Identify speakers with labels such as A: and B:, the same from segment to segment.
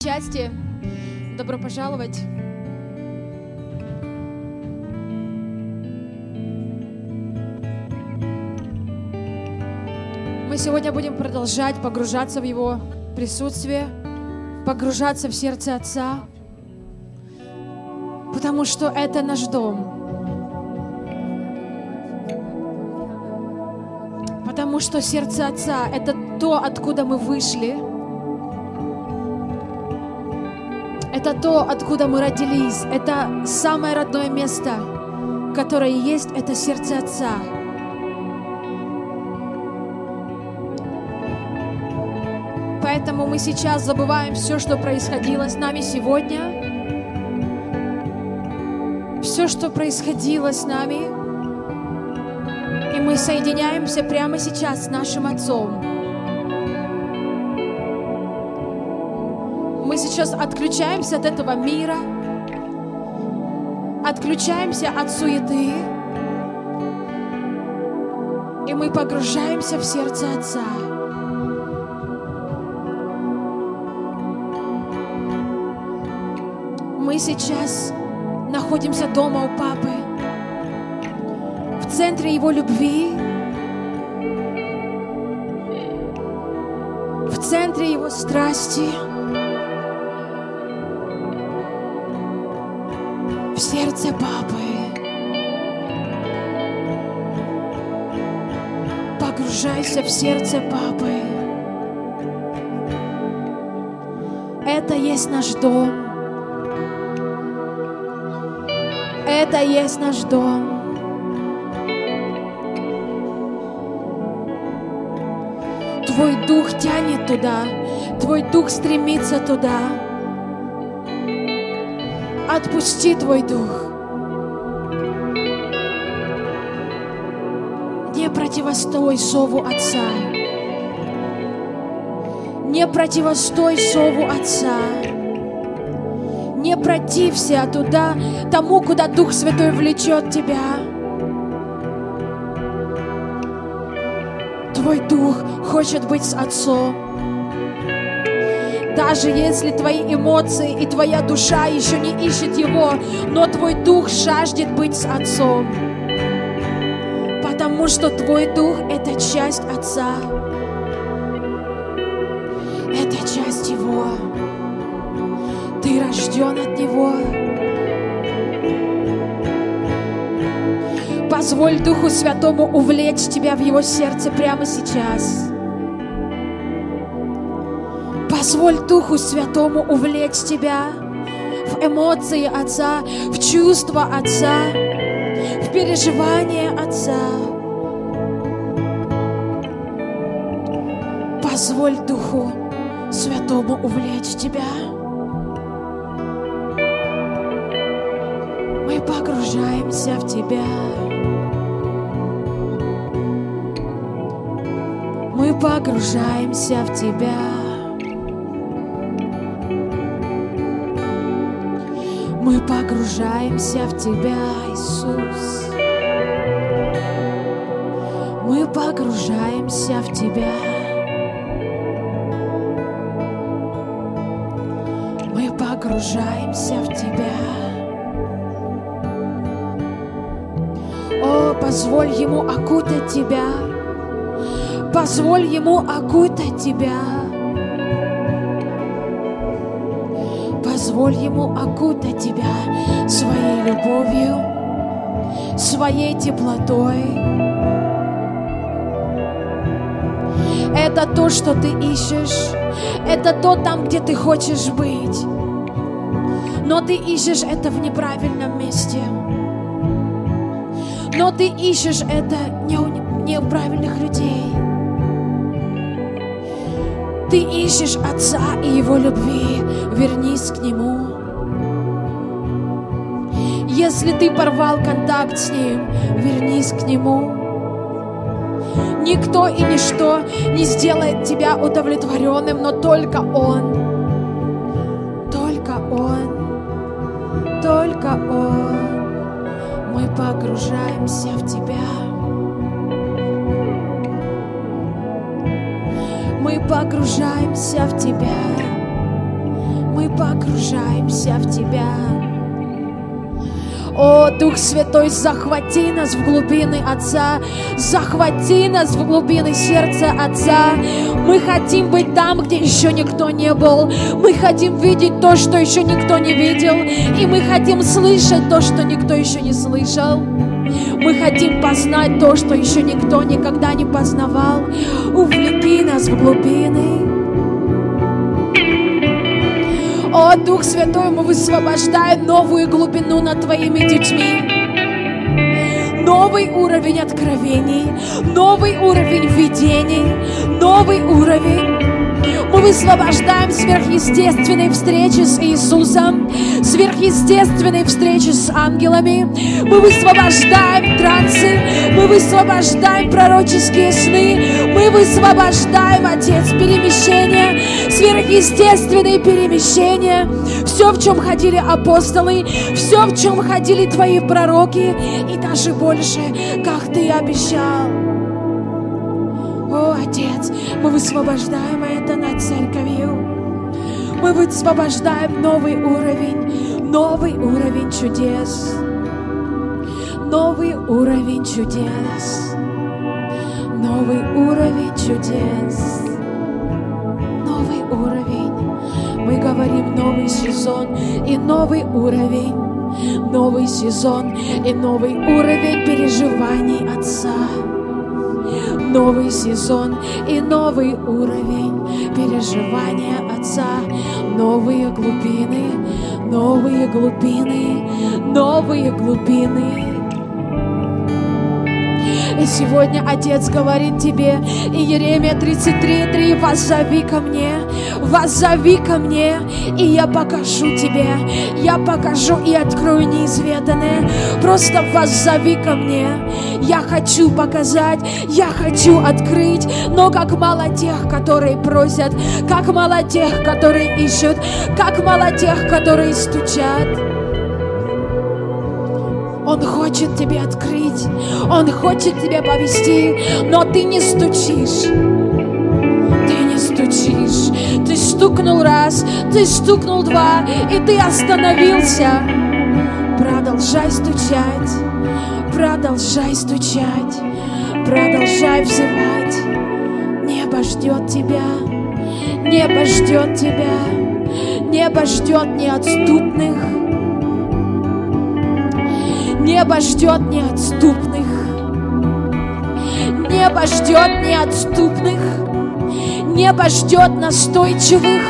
A: Счастье, добро пожаловать. Мы сегодня будем продолжать погружаться в Его присутствие, погружаться в сердце Отца, потому что это наш дом. Потому что сердце Отца — это то, откуда мы вышли. Это то, откуда мы родились. Это самое родное место, которое есть, это сердце Отца. Поэтому мы сейчас забываем все, что происходило с нами сегодня. Все, что происходило с нами. И мы соединяемся прямо сейчас с нашим Отцом. Мы сейчас отключаемся от этого мира, отключаемся от суеты, и мы погружаемся в сердце Отца. Мы сейчас находимся дома у Папы, в центре Его любви, в центре Его страсти, в сердце Папы. Погружайся в сердце Папы. Это есть наш дом. Это есть наш дом. Твой дух тянет туда, твой дух стремится туда. Отпусти твой дух. Не противостой зову Отца. Не противостой зову Отца. Не протився туда, тому, куда Дух Святой влечет тебя. Твой дух хочет быть с Отцом. Даже если твои эмоции и твоя душа еще не ищет Его, но твой дух жаждет быть с Отцом. Потому что твой дух — это часть Отца. Это часть Его. Ты рожден от Него. Позволь Духу Святому увлечь тебя в Его сердце прямо сейчас. Позволь Духу Святому увлечь тебя в эмоции Отца, в чувства Отца, в переживания Отца. Позволь Духу Святому увлечь тебя. Мы погружаемся в Тебя. Мы погружаемся в Тебя. Мы погружаемся в Тебя, Иисус. Мы погружаемся в Тебя. Мы погружаемся в Тебя. О, позволь Ему окутать тебя. Позволь Ему окутать тебя. Позволь Ему окутать тебя своей любовью, своей теплотой. Это то, что ты ищешь. Это то там, где ты хочешь быть. Но ты ищешь это в неправильном месте. Но ты ищешь это не у правильных людей. Ты ищешь Отца и Его любви. Вернись к Нему. Если ты порвал контакт с Ним, вернись к Нему. Никто и ничто не сделает тебя удовлетворенным, но только Он. Только Он. Только Он. Мы погружаемся в Тебя. Мы погружаемся в Тебя. Мы погружаемся в Тебя. О, Дух Святой, захвати нас в глубины Отца, захвати нас в глубины сердца Отца. Мы хотим быть там, где еще никто не был. Мы хотим видеть то, что еще никто не видел. И мы хотим слышать то, что никто еще не слышал. Мы хотим познать то, что еще никто никогда не познавал. Увлеки нас в глубины. О, Дух Святой, мы высвобождаем новую глубину над Твоими детьми. Новый уровень откровений, новый уровень видений, новый уровень. Мы высвобождаем сверхъестественные встречи с Иисусом, сверхъестественные встречи с ангелами. Мы высвобождаем трансы, мы высвобождаем пророческие сны, мы высвобождаем, Отец, перемещения, сверхъестественные перемещения. Все, в чем ходили апостолы, все, в чем ходили Твои пророки, и даже больше, как Ты обещал. О, Отец, мы высвобождаем это над церковью. Мы высвобождаем новый уровень чудес. Новый уровень чудес. Новый уровень чудес. Новый уровень. Мы говорим новый сезон и новый уровень. Новый сезон и новый уровень переживаний Отца. Новый сезон и новый уровень переживания Отца. Новые глубины, новые глубины, новые глубины. И сегодня Отец говорит тебе, Иеремия 33:3, воззови ко мне, и я покажу тебе, я покажу и открою неизведанное. Просто воззови ко мне. Я хочу показать, я хочу открыть, но как мало тех, которые просят, как мало тех, которые ищут, как мало тех, которые стучат. Он хочет тебе открыть, Он хочет тебя повести, но ты не стучишь. Ты не стучишь. Ты стукнул раз, ты стукнул два, и ты остановился. Продолжай стучать, продолжай стучать, продолжай взывать. Небо ждет тебя, небо ждет тебя, небо ждет неотступных. Небо ждет неотступных. Небо ждет неотступных. Небо ждет настойчивых.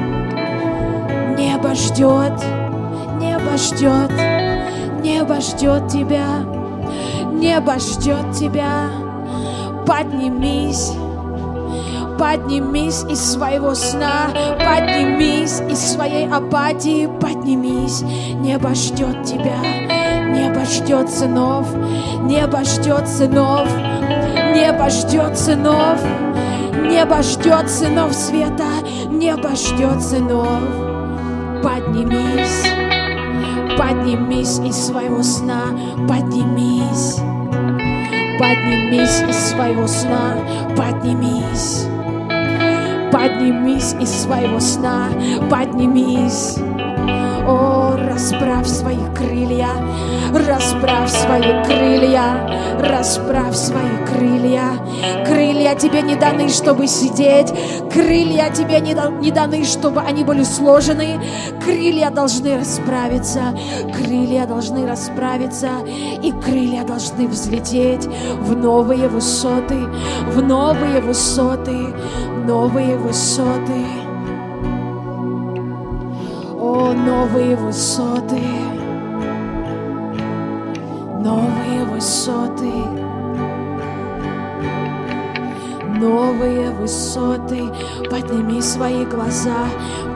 A: Небо ждет. Небо ждет. Небо ждет тебя. Небо ждет тебя. Поднимись. Поднимись из своего сна. Поднимись из своей апатии. Поднимись. Небо ждет тебя. Небо ждет сынов, небо ждет сынов, небо ждет сынов, небо ждет сынов света, небо ждет сынов. Поднимись, поднимись из своего сна, поднимись, поднимись из своего сна, поднимись, поднимись из своего сна, поднимись. О, расправь свои крылья, расправь свои крылья, расправь свои крылья. Крылья тебе не даны, чтобы сидеть. Крылья тебе не даны, чтобы они были сложены. Крылья должны расправиться. Крылья должны расправиться. И крылья должны взлететь в новые высоты, в новые высоты, новые высоты. О, новые высоты, новые высоты, новые высоты. Подними свои глаза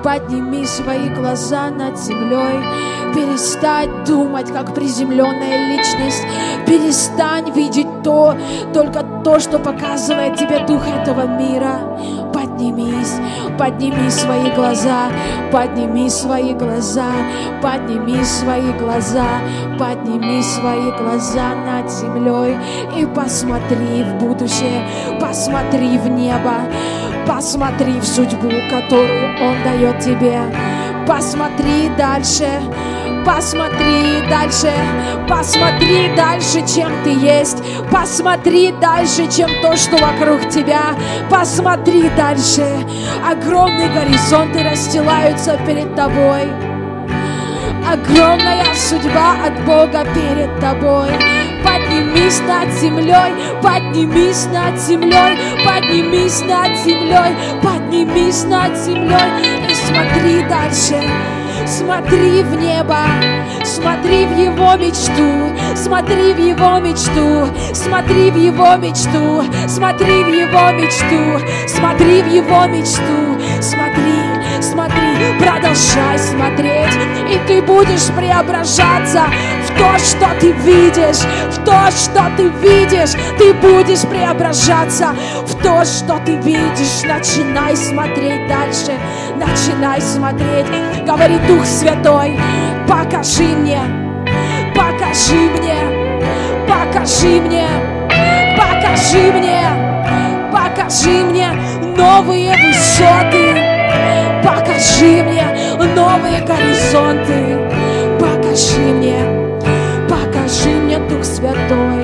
A: над землей. Перестань думать, как приземленная личность. Перестань видеть только то, что показывает тебе дух этого мира. Поднимись, подними свои глаза, подними свои глаза, подними свои глаза, подними свои глаза над землей и посмотри в будущее, посмотри в небо, посмотри в судьбу, которую Он дает тебе. Посмотри дальше. Посмотри дальше, посмотри дальше, чем ты есть. Посмотри дальше, чем то, что вокруг тебя. Посмотри дальше. Огромные горизонты расстилаются перед тобой. Огромная судьба от Бога перед тобой. Поднимись над землей, поднимись над землей, поднимись над землей, поднимись над землей и смотри дальше. Смотри в небо, смотри в Его мечту, смотри в Его мечту, смотри в Его мечту, смотри в Его мечту, смотри в Его мечту, смотри, смотри, продолжай смотреть, и ты будешь преображаться в то, что ты видишь, в то, что ты видишь, ты будешь преображаться в то, что ты видишь. Начинай смотреть дальше, начинай смотреть. Говорит Дух Святой, покажи мне, покажи мне, покажи мне, покажи мне, покажи мне новые высоты, покажи мне новые горизонты, покажи мне, Дух Святой,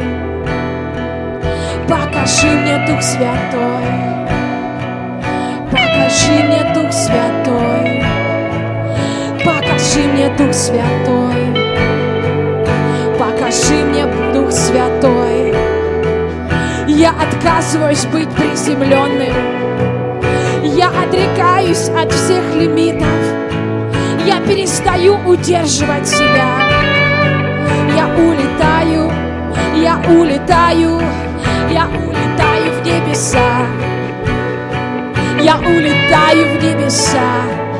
A: покажи мне, Дух Святой, покажи мне, Дух Святой. Покажи мне, Дух Святой, покажи мне, Дух Святой. Я отказываюсь быть приземленным. Я отрекаюсь от всех лимитов. Я перестаю удерживать себя. Я улетаю, я улетаю, я улетаю в небеса. Я улетаю в небеса.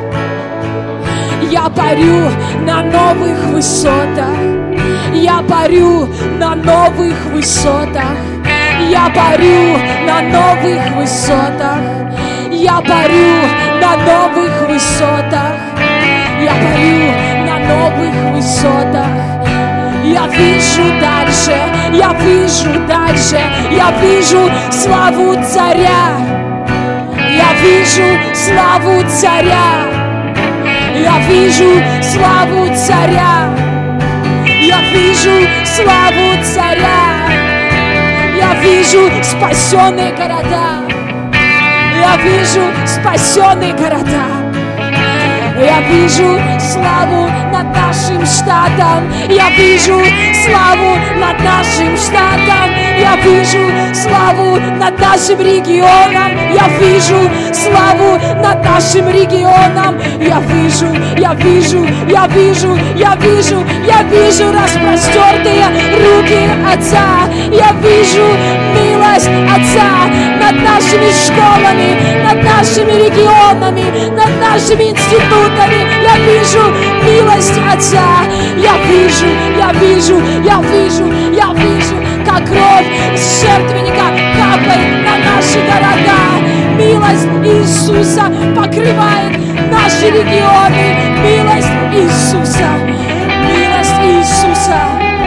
A: Я парю на новых высотах. Я парю на новых высотах. Я парю на новых высотах. Я парю на новых высотах. Я парю на новых высотах. Я вижу дальше, я вижу дальше. Я вижу славу царя. Я вижу славу царя. Я вижу славу царя. Я вижу славу царя. Я вижу спасенные города. Я вижу спасенные города. Я вижу славу над нашим штатом. Я вижу славу над нашим штатом. Я вижу славу над нашим регионом. Я вижу славу над нашим регионом. Я вижу, я вижу, я вижу, я вижу, я вижу распростертые руки Отца. Я вижу милость Отца над нашими школами, над нашими регионами, над нашими институтами. Я вижу милость Отца. Я вижу, я вижу, я вижу, я вижу, как кровь из жертвенника капает на наши города. Милость Иисуса покрывает наши регионы. Милость Иисуса. Милость Иисуса.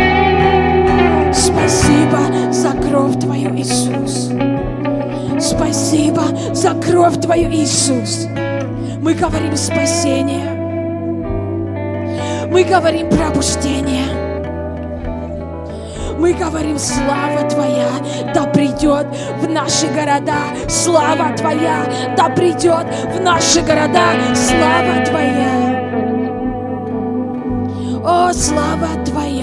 A: Спасибо за кровь Твою, Иисус. Спасибо за кровь Твою, Иисус. Мы говорим спасение. Мы говорим пробуждение. Мы говорим, слава Твоя да придет в наши города. Слава Твоя да придет в наши города. Слава Твоя. О, слава Твоя.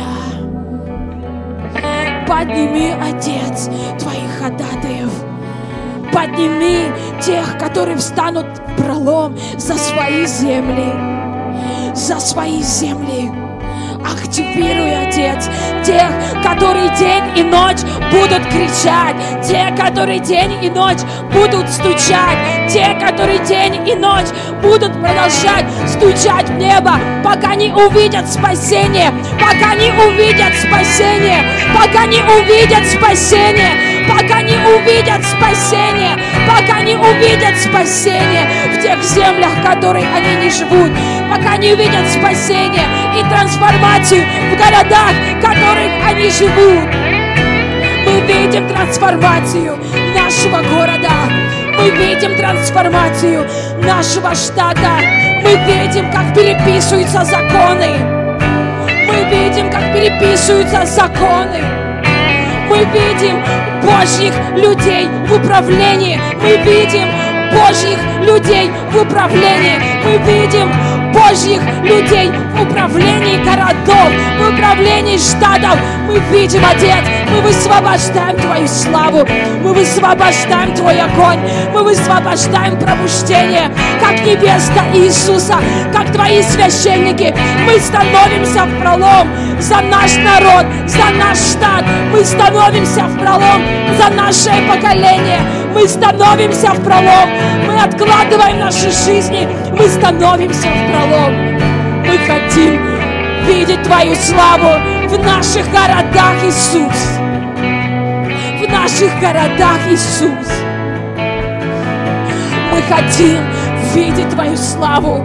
A: Подними, Отец, Твоих ходатаев. Подними тех, которые встанут в пролом за свои земли. За свои земли. Активируй, Отец, тех, которые день и ночь будут кричать, те, которые день и ночь будут стучать, те, которые день и ночь будут продолжать стучать в небо, пока не увидят спасение, пока не увидят спасение, пока не увидят спасение, пока не увидят спасение, пока не увидят спасение в тех землях, в которых они не живут, пока не увидят спасение и трансформацию в городах, в которых они живут. Мы видим трансформацию нашего города. Мы видим трансформацию нашего штата. Мы видим, как переписываются законы. Мы видим, как переписываются законы. Мы видим Божьих людей в управлении. Мы видим Божьих людей в управлении. Мы видим Божьих людей в управлении городов, в управлении штатов. Мы видим, Отец, мы высвобождаем Твою славу, мы высвобождаем Твой огонь, мы высвобождаем пробуждение, как невеста Иисуса, как Твои священники. Мы становимся в пролом за наш народ, за наш штат. Мы становимся в пролом за наше поколение. Мы становимся в пролом. Мы откладываем наши жизни. Мы становимся в пролом. Мы хотим видеть Твою славу в наших городах, Иисус. В наших городах, Иисус. Мы хотим видеть Твою славу.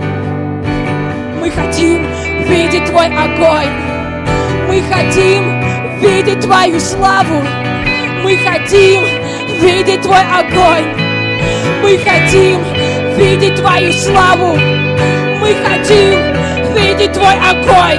A: Мы хотим видеть Твой огонь. Мы хотим видеть Твою славу. Мы хотим видеть Твой огонь. Мы хотим видеть Твою славу. Мы хотим видеть Твой огонь.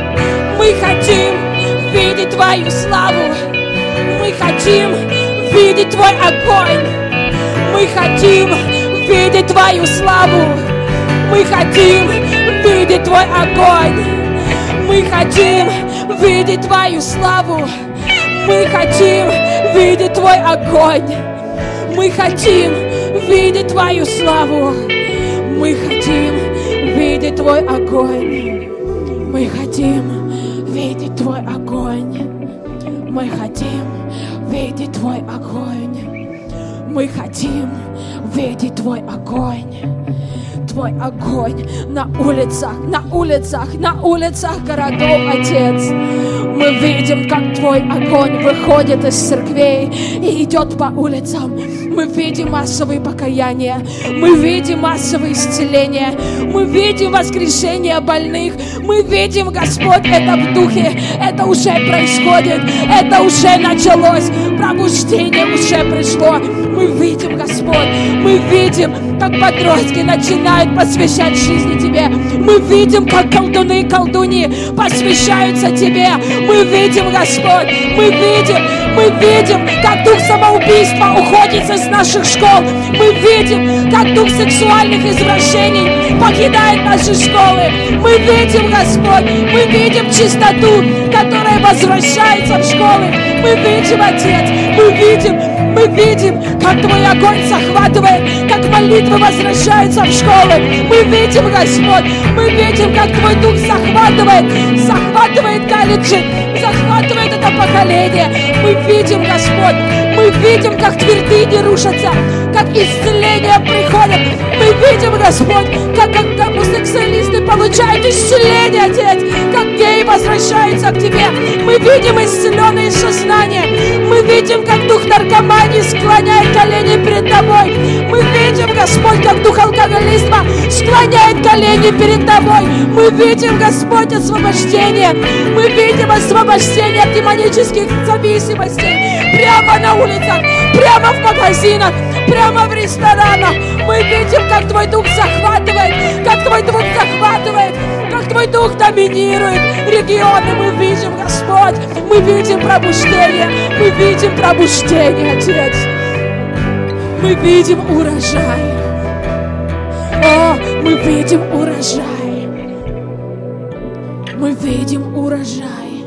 A: Мы хотим видеть Твою славу. Мы хотим видеть Твой огонь. Мы хотим видеть Твою славу. Мы хотим видеть Твой огонь. Мы хотим видеть Твою славу. Мы хотим видеть Твой огонь. Мы хотим видеть Твою славу. Мы хотим видеть Твой огонь. Мы хотим видеть Твой огонь. Мы хотим видеть Твой огонь. Мы хотим видеть Твой огонь. Твой огонь на улицах, на улицах, на улицах городов, Отец. Мы видим, как Твой огонь выходит из церквей и идет по улицам. Мы видим массовые покаяния, мы видим массовые исцеления, мы видим воскрешение больных, мы видим, Господь, это в духе, это уже происходит, это уже началось, пробуждение уже пришло. Мы видим, Господь, мы видим, как подростки начинают посвящать жизни Тебе. Мы видим, как колдуны и колдуньи посвящаются Тебе. Мы видим, Господь, мы видим, как дух самоубийства уходит из наших школ. Мы видим, как дух сексуальных извращений покидает наши школы. Мы видим, Господь, мы видим чистоту, которая возвращается в школы. Мы видим, Отец, мы видим, как Твой огонь захватывает, как молитвы возвращаются в школы. Мы видим, Господь, мы видим, как Твой Дух захватывает колледжи, захватывает это поколение. Мы видим, Господь, мы видим, как твердыни рушатся, как исцеления приходят. Мы видим, Господь, как гомосексуалисты получают исцеление, Отец, как геи возвращаются к Тебе. Мы видим исцеленные сознания. Мы видим, как дух наркомании склоняет колени перед Тобой. Мы видим, Господь, как дух алкоголизма склоняет колени перед Тобой. Мы видим, Господь, освобождение. Мы видим освобождение от демонических зависимостей. Прямо на улицах, прямо в магазинах, прямо в ресторанах. Мы видим, как Твой Дух захватывает, как Твой Дух захватывает, как Твой Дух доминирует регионы. Мы видим, Господь, мы видим пробуждение, Отец. Мы видим урожай. О, мы видим урожай. Мы видим урожай.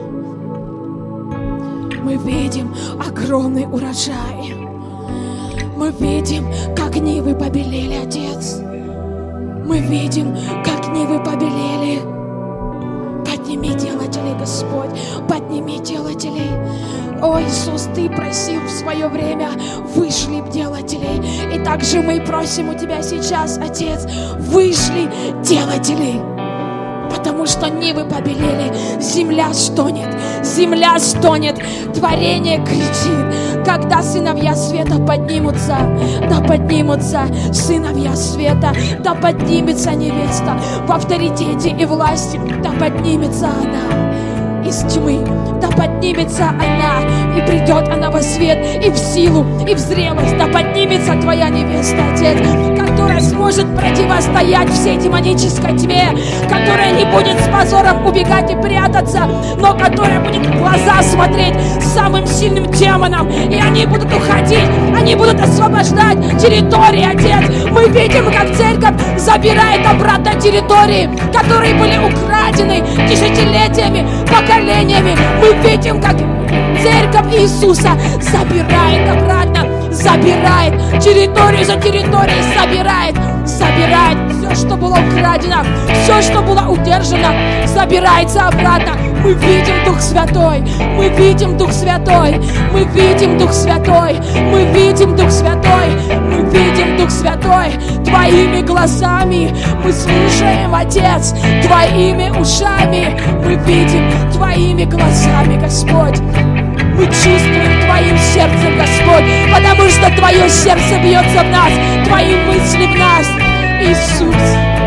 A: Мы видим огромный урожай. Мы видим, как нивы побелели, Отец. Мы видим, как нивы побелели. Подними делателей, Господь, подними делателей. О, Иисус, Ты просил в свое время, вышли делателей. И также мы просим у Тебя сейчас, Отец, вышли делателей. Потому что нивы побелели, земля стонет, творение кричит. Когда сыновья света поднимутся, да поднимутся сыновья света, да поднимется невеста в авторитете и власти, да поднимется она из тьмы, да поднимется она и придет она во свет, и в силу, и в зрелость. Да поднимется твоя невеста, Отец, которая сможет противостоять всей демонической тьме, которая не будет с позором убегать и прятаться, но которая будет в глаза смотреть самым сильным демонам, и они будут уходить, они будут освобождать территории, Отец. Мы видим, как церковь забирает обратно территории, которые были украдены десятилетиями, поколениями. Мы видим, как церковь Иисуса забирает обратно, забирает территорию за территорией, забирает все, что было украдено, все, что было удержано, забирается обратно. Мы видим Дух Святой, мы видим Дух Святой, мы видим Дух Святой, мы видим Дух Святой, мы видим Дух Святой. Твоими глазами мы слушаем, Отец, Твоими ушами мы видим, Твоими глазами, Господь. Мы чувствуем Твоим сердцем, Господь, потому что Твое сердце бьется в нас, Твои мысли в нас, Иисус.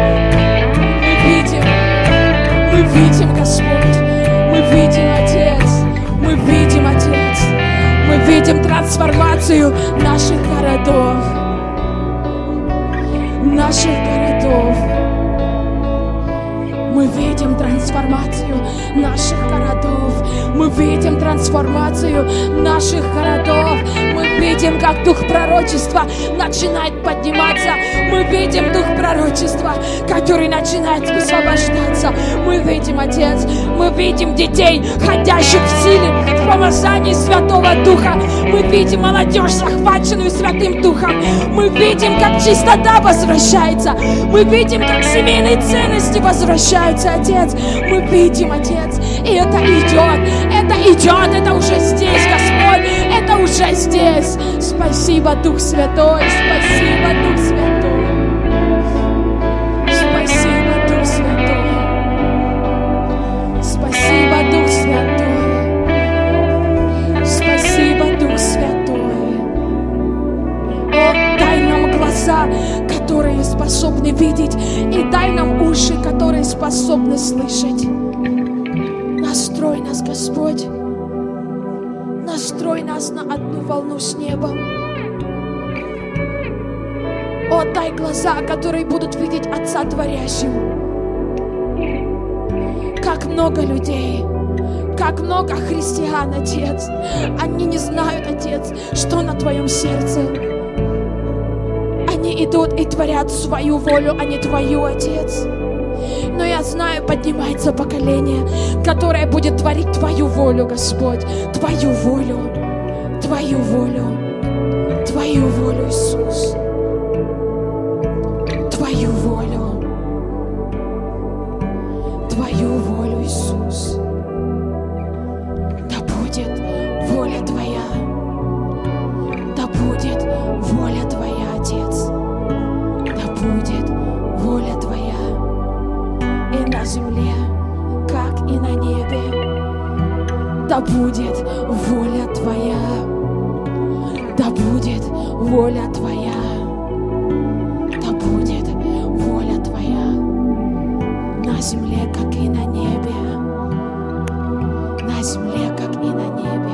A: Мы видим, Господь, мы видим, Отец, мы видим, Отец, мы видим трансформацию наших городов, Мы видим трансформацию наших городов. Мы видим трансформацию наших городов. Мы видим, как дух пророчества начинает подниматься. Мы видим дух пророчества, который начинает высвобождаться. Мы видим, Отец, мы видим детей, ходящих в силе, в помазании Святого Духа. Мы видим молодежь, захваченную Святым Духом. Мы видим, как чистота возвращается. Мы видим, как семейные ценности возвращаются, Отец. Мы видим, Отец, и это идет, это уже здесь, Господь, это уже здесь. Спасибо, Дух Святой, спасибо, Дух Святой. Спасибо, Дух Святой. Спасибо, Дух Святой. Спасибо, Дух Святой. О, дай нам глаза, которые способны видеть, и дай нам уши, которые способны слышать. Настрой нас, Господь. Настрой нас на одну волну с небом. О, дай глаза, которые будут видеть Отца Творящего. Как много людей, как много христиан, Отец. Они не знают, Отец, что на Твоем сердце. Они идут и творят свою волю, а не Твою, Отец. Но я знаю, поднимается поколение, которое будет творить Твою волю, Господь. Твою волю, Твою волю, Твою волю, Иисус. Твою волю, Твою волю, Иисус. Да будет воля Твоя, да будет воля Твоя, Отец. Да будет воля Твоя и на земле, как и на небе. Да будет воля Твоя, да будет воля Твоя, да будет воля Твоя на земле, как и на небе, на земле, как и на небе.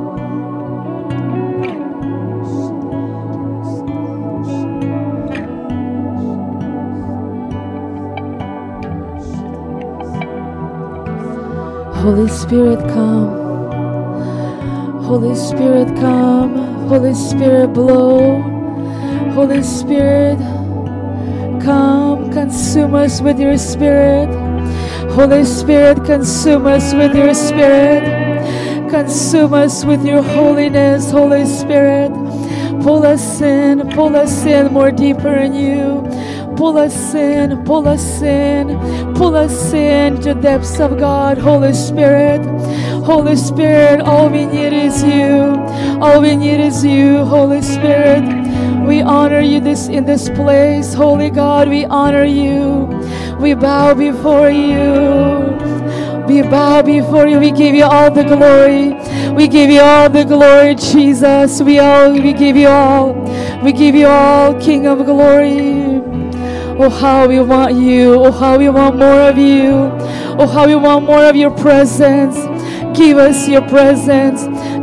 B: Holy Spirit, come. Holy Spirit, come. Holy Spirit, blow. Holy Spirit, come. Consume us with your Spirit. Holy Spirit, consume us with your Spirit. Consume us with your holiness, Holy Spirit. Pull us in more deeper in you. Pull us in, pull us in, pull us in to the depths of God, Holy Spirit. Holy Spirit, all we need is you. All we need is you, Holy Spirit. We honor you in this place, Holy God, we honor you. We bow before you. We bow before you. We give you all the glory. We give you all the glory, Jesus. We give you all. We give you all, King of glory. Oh, how we want you. Oh, how we want more of you. Oh, how we want more of your presence. Give us your presence.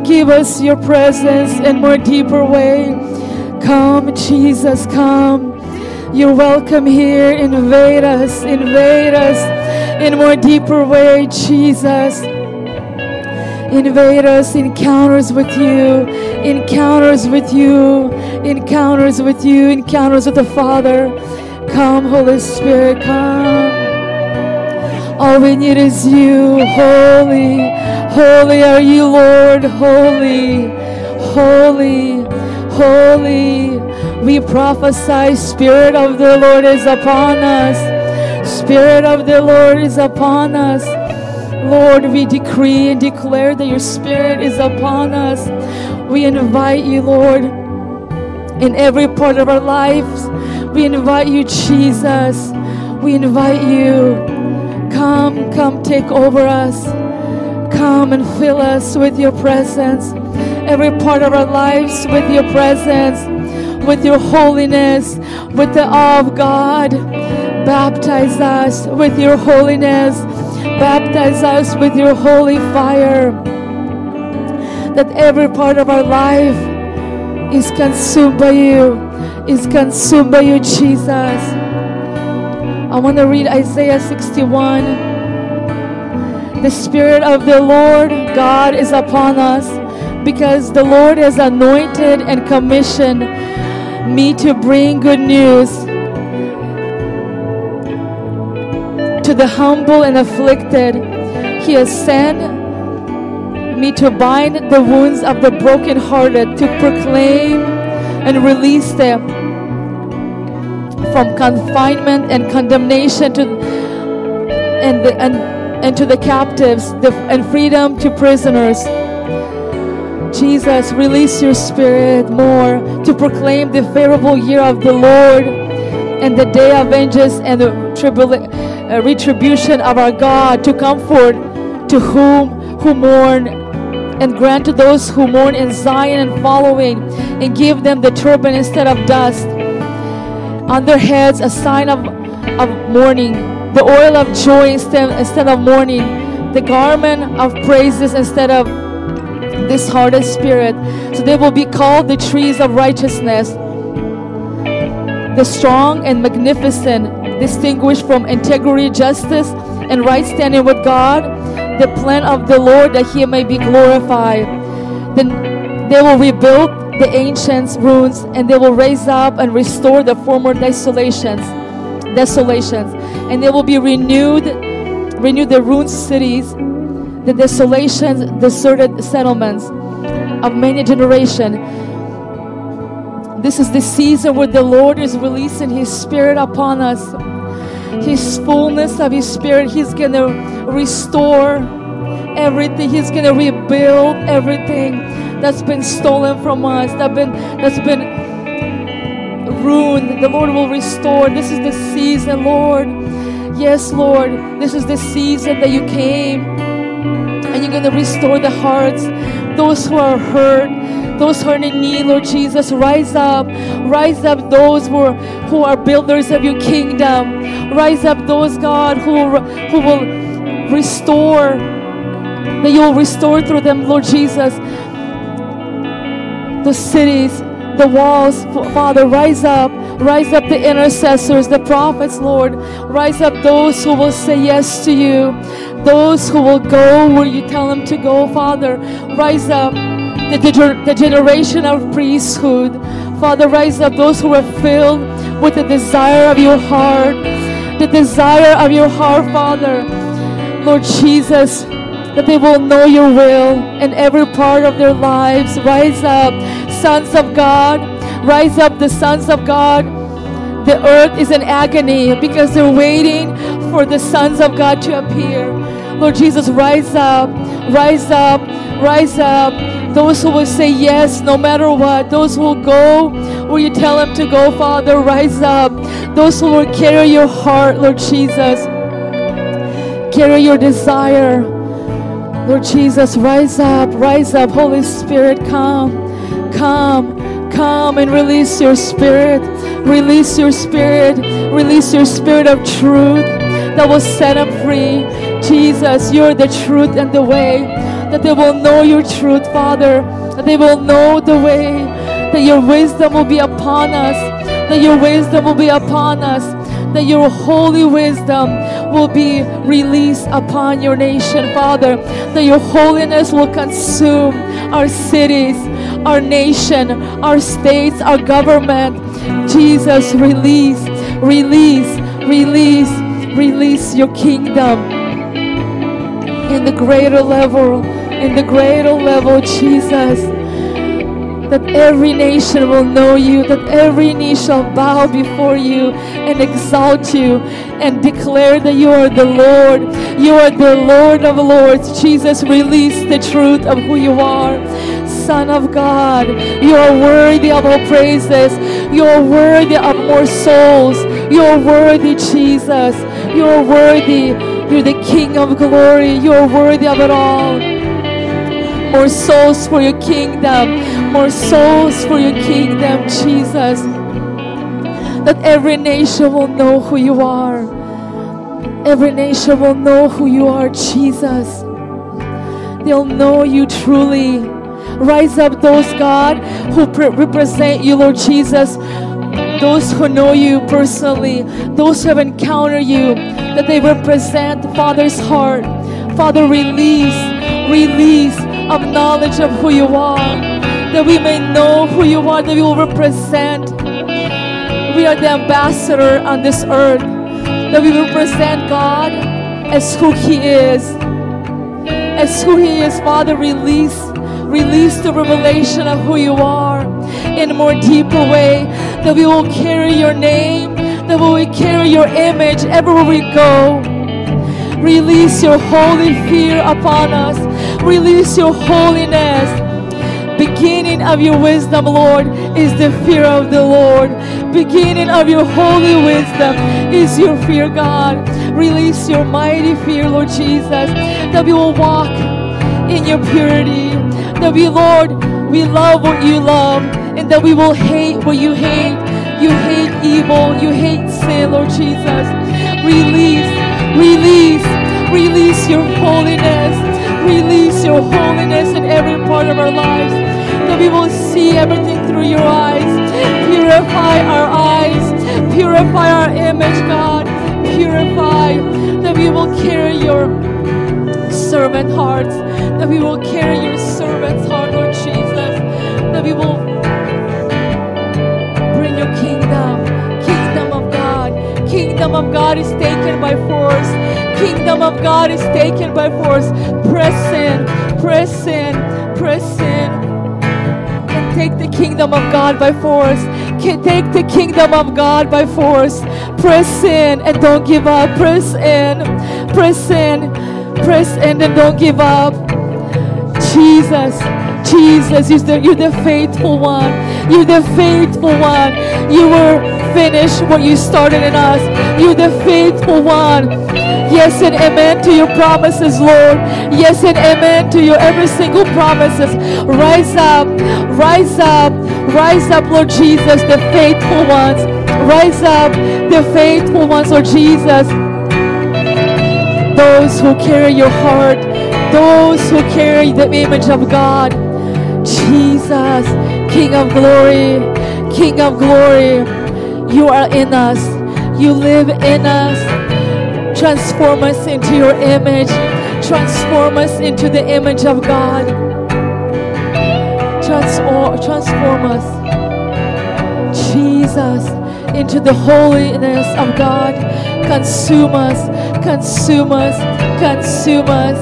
B: Give us your presence in more deeper way. Come, Jesus, come. You're welcome here. Invade us in more deeper way, Jesus. Invade us, encounters with you, encounters with you, encounters with you, encounters with the Father. Come, Holy Spirit, come. All we need is you. Holy, holy are you, Lord. Holy, holy, holy. We prophesy, Spirit of the Lord is upon us. Spirit of the Lord is upon us. Lord, we decree and declare that your Spirit is upon us. We invite you, Lord, in every part of our lives. We invite you, Jesus. We invite you. Come, come take over us. Come and fill us with your presence. Every part of our lives with your presence, with your holiness, with the awe of God. Baptize us with your holiness. Baptize us with your holy fire. That every part of our life is consumed by you. Is consumed by you, Jesus. I want to read Isaiah 61. The Spirit of the Lord God is upon us, because the Lord has anointed and commissioned me to bring good news to the humble and afflicted. He has sent me to bind the wounds of the brokenhearted, to proclaim and release them from confinement and condemnation and to the captives, and freedom to prisoners. Jesus, release your Spirit more to proclaim the favorable year of the Lord and the day of vengeance and the retribution of our God, to comfort to whom who mourn, and grant to those who mourn in Zion and following, and give them the turban instead of dust, on their heads a sign of mourning, the oil of joy instead of mourning, the garment of praises instead of disheartened spirit. So they will be called the trees of righteousness, the strong and magnificent, distinguished from integrity, justice, and right standing with God, the plan of the Lord that he may be glorified. Then they will rebuild the ancient ruins, and they will raise up and restore the former desolations, and they will be renew the ruined cities, the desolations, deserted settlements of many generations. This is the season where the Lord is releasing his Spirit upon us. His fullness of his Spirit. He's going to restore everything. He's going to rebuild everything that's been stolen from us, that's been ruined. The Lord will restore. This is the season, Lord. Yes, Lord. This is the season that you came, and you're going to restore the hearts, those who are hurt, those who are in need, Lord Jesus. Rise up those who are builders of your kingdom. Rise up those, God, who will restore, that you will restore through them, Lord Jesus, the cities, the walls. Father, rise up the intercessors, the prophets, Lord. Rise up those who will say yes to you, those who will go where you tell them to go, Father. Rise up the generation of priesthood. Father, rise up those who are filled with the desire of your heart, the desire of your heart, Father. Lord Jesus, that they will know your will in every part of their lives. Rise up, sons of God. Rise up, the sons of God. The earth is in agony because they're waiting for the sons of God to appear. Lord Jesus, rise up, rise up, rise up. Those who will say yes no matter what. Those who will go where you tell them to go, Father, rise up. Those who will carry your heart, Lord Jesus. Carry your desire. Lord Jesus, rise up, Holy Spirit, come and release your Spirit, release your Spirit of truth that will set them free. Jesus, you're the truth and the way. that they will know your truth, Father, that they will know the way, that your wisdom will be upon us, that your wisdom will be upon us, that your holy wisdom will be released upon your nation, Father, that your holiness will consume our cities, our nation, our states, our government. Jesus, release, release, release, release your kingdom in the greater level, Jesus, that every nation will know you, that every knee shall bow before you and exalt you and declare that you are the Lord. You are the Lord of Lords. Jesus, release the truth of who you are. Son of God, you are worthy of all praises. You are worthy of more souls. You are worthy, Jesus. You are worthy. You're the King of glory. You are worthy of it all. More souls for your kingdom. More souls for your kingdom, Jesus. That every nation will know who you are. Every nation will know who you are, Jesus. They'll know you truly. Rise up those, God, who represent you, Lord Jesus. Those who know you personally, those who have encountered you, that they represent the Father's heart. Father, release of knowledge of who you are, that we may know who you are, that we will represent. We are the ambassador on this earth, that we represent God as who He is. As who He is, Father, release the revelation of who you are in a more deeper way, that we will carry your name, that we will carry your image everywhere we go. Release your holy fear upon us. Release your holiness. Beginning of your wisdom, Lord, is the fear of the Lord. Beginning of your holy wisdom is your fear, God. Release your mighty fear, Lord Jesus, that we will walk in your purity. That we, Lord, we love what you love, and that we will hate what you hate. You hate evil. You hate sin, Lord Jesus. Release your holiness. Release your holiness in every part of our lives. That we will see everything through your eyes. Purify our eyes. Purify our image, God. Purify. That we will carry your servant hearts. That we will carry your servant's heart, Lord Jesus. That we will bring your kingdom. Kingdom of God. Kingdom of God is taken by force. Kingdom of God is taken by force. Press in, press in, press in. And take the kingdom of God by force. Take the kingdom of God by force. Press in and don't give up. Press in, press in, press in and don't give up. Jesus, Jesus, you're the faithful one. You're the faithful one. You will finish what you started in us. You're the faithful one. Yes and amen to your promises, Lord. Yes and amen to your every single promises. Rise up, rise up, rise up, Lord Jesus, the faithful ones. Rise up, the faithful ones, Lord Jesus. Those who carry your heart, those who carry the image of God. Jesus, King of glory, King of glory, you are in us. You live in us. Transform us into your image. Transform us into the image of God. Transform us, Jesus, into the holiness of God. Consume us, consume us, consume us,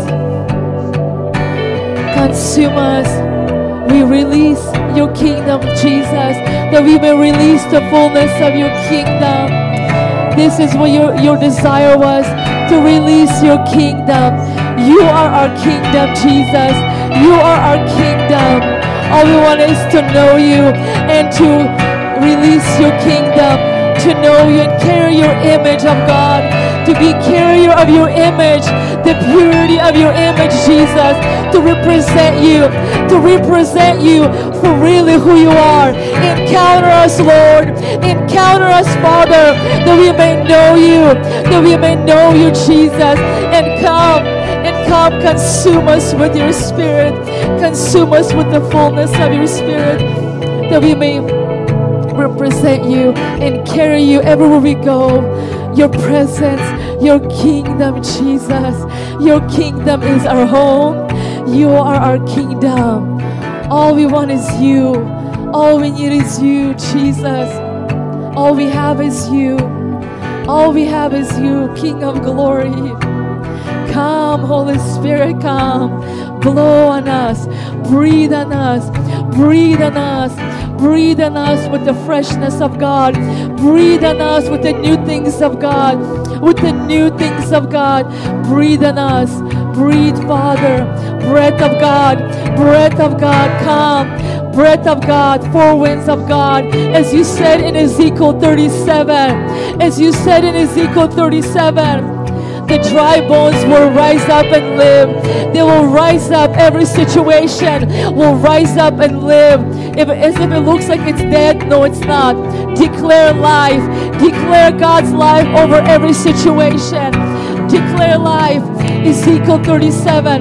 B: consume us. We release your kingdom, Jesus, that we may release the fullness of your kingdom. This is what your desire was, to release your kingdom. You are our kingdom, Jesus. You are our kingdom. All we want is to know you and to release your kingdom, to know you and carry your image of God, to be carrier of your image, the purity of your image, Jesus, to represent you for really who you are. Encounter us, Lord. Encounter us, Father, that we may know you, Jesus, and come Come, consume us with your Spirit. Consume us with the fullness of your Spirit, that we may represent you and carry you everywhere we go. Your presence, your kingdom, Jesus. Your kingdom is our home. You are our kingdom. All we want is you. All we need is you, Jesus. All we have is you. All we have is you, King of glory. Come, Holy Spirit, come. Blow on us. Breathe on us. Breathe on us. Breathe on us with the freshness of God. Breathe on us with the new things of God. With the new things of God. Breathe on us. Breathe, Father. Breath of God. Breath of God, come. Breath of God, four winds of God. As you said in Ezekiel 37. As you said in Ezekiel 37. The dry bones will rise up and live. They will rise up. Every situation will rise up and live. As if it looks like it's dead, no, it's not. Declare life. Declare God's life over every situation. Declare life. Ezekiel 37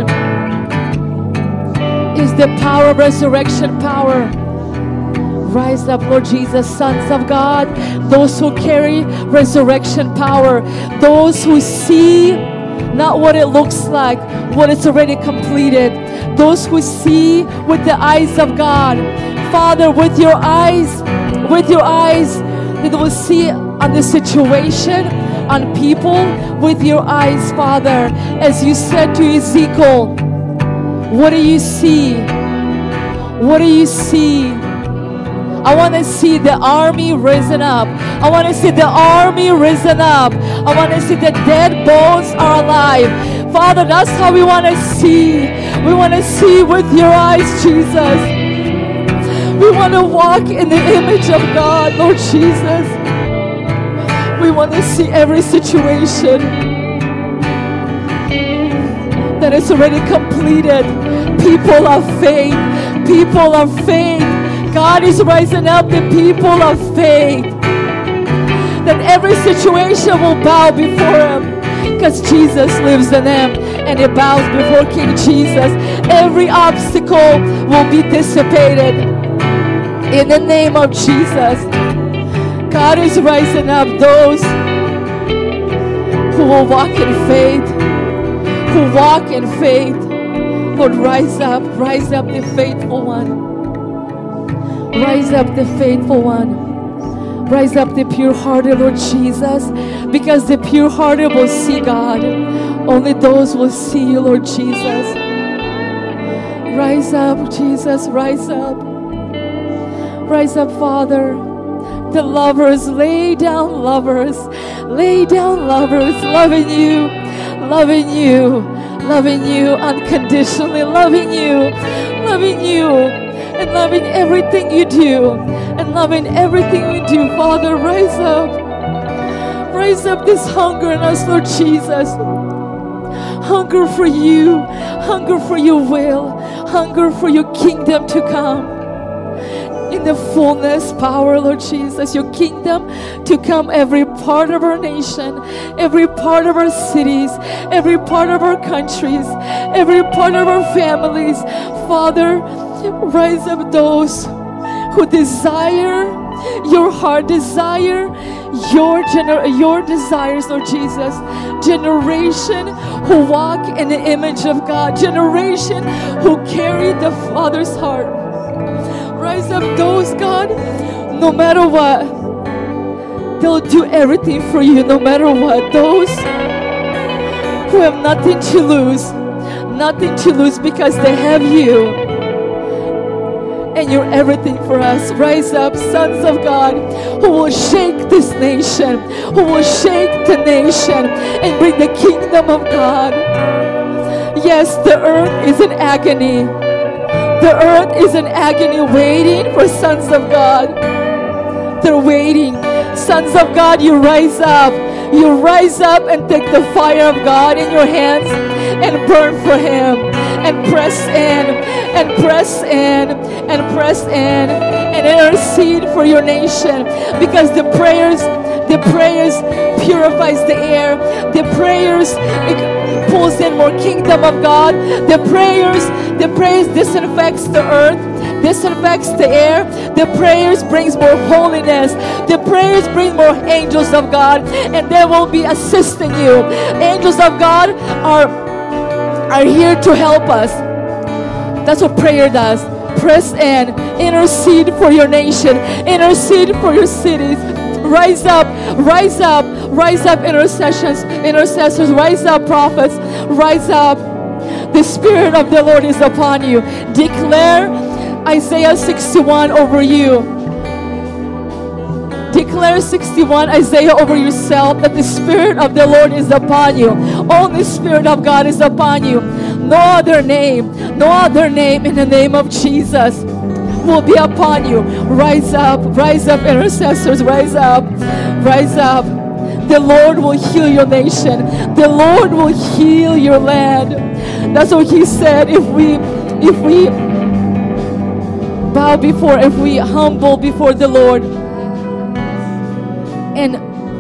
B: is the power of resurrection power. Rise up, Lord Jesus, sons of God, those who carry resurrection power, those who see not what it looks like, what it's already completed, those who see with the eyes of God. Father, with your eyes, they will see on the situation, on people, with your eyes, Father. As you said to Ezekiel, what do you see? What do you see? I want to see the army risen up. I want to see the army risen up. I want to see the dead bones are alive. Father, that's how we want to see. We want to see with your eyes, Jesus. We want to walk in the image of God, Lord Jesus. We want to see every situation that is already completed. People of faith. People of faith. God is rising up the people of faith. That every situation will bow before Him, because Jesus lives in them, and it bows before King Jesus. Every obstacle will be dissipated in the name of Jesus. God is rising up those who will walk in faith, who walk in faith. Lord, rise up the faithful one. Rise up the faithful one. Rise up the pure-hearted, Lord Jesus, because the pure-hearted will see God. Only those will see you, Lord Jesus. Rise up, Jesus, rise up. Rise up, Father. The lovers, lay down lovers. Lay down lovers, loving you, loving you, loving you unconditionally, loving you, loving you. And loving everything you do. And loving everything we do. Father, rise up. Rise up this hunger in us, Lord Jesus. Hunger for you. Hunger for your will. Hunger for your kingdom to come. In the fullness, power, Lord Jesus. Your kingdom to come every part of our nation. Every part of our cities. Every part of our countries. Every part of our families. Father, rise up those who desire your heart, desire your desires, Lord Jesus. Generation who walk in the image of God. Generation who carry the Father's heart. Rise up those, God, no matter what. They'll do everything for you, no matter what. Those who have nothing to lose. Nothing to lose because they have you. And you're everything for us. Rise up, sons of God, who will shake this nation, who will shake the nation and bring the kingdom of God. Yes, the earth is in agony. The earth is in agony, waiting for sons of God. They're waiting. Sons of God, you rise up. You rise up and take the fire of God in your hands and burn for Him. And press in, and press in, and press in, and intercede for your nation. Because the prayers purifies the air. The prayers, it pulls in more kingdom of God. The praise disinfects the earth, disinfects the air. The prayers brings more holiness. The prayers bring more angels of God, and they will be assisting you. Angels of God are here to help us. That's what prayer does. Press in, intercede for your nation, intercede for your cities. Rise up, rise up, rise up, intercessors, rise up, prophets, rise up. The Spirit of the Lord is upon you. Declare Isaiah 61 over you. Declare 61 Isaiah over yourself, that the Spirit of the Lord is upon you. Only Spirit of God is upon you. No other name in the name of Jesus will be upon you. Rise up, intercessors, rise up, rise up. The Lord will heal your nation. The Lord will heal your land. That's what He said. If we bow before, if we humble before the Lord and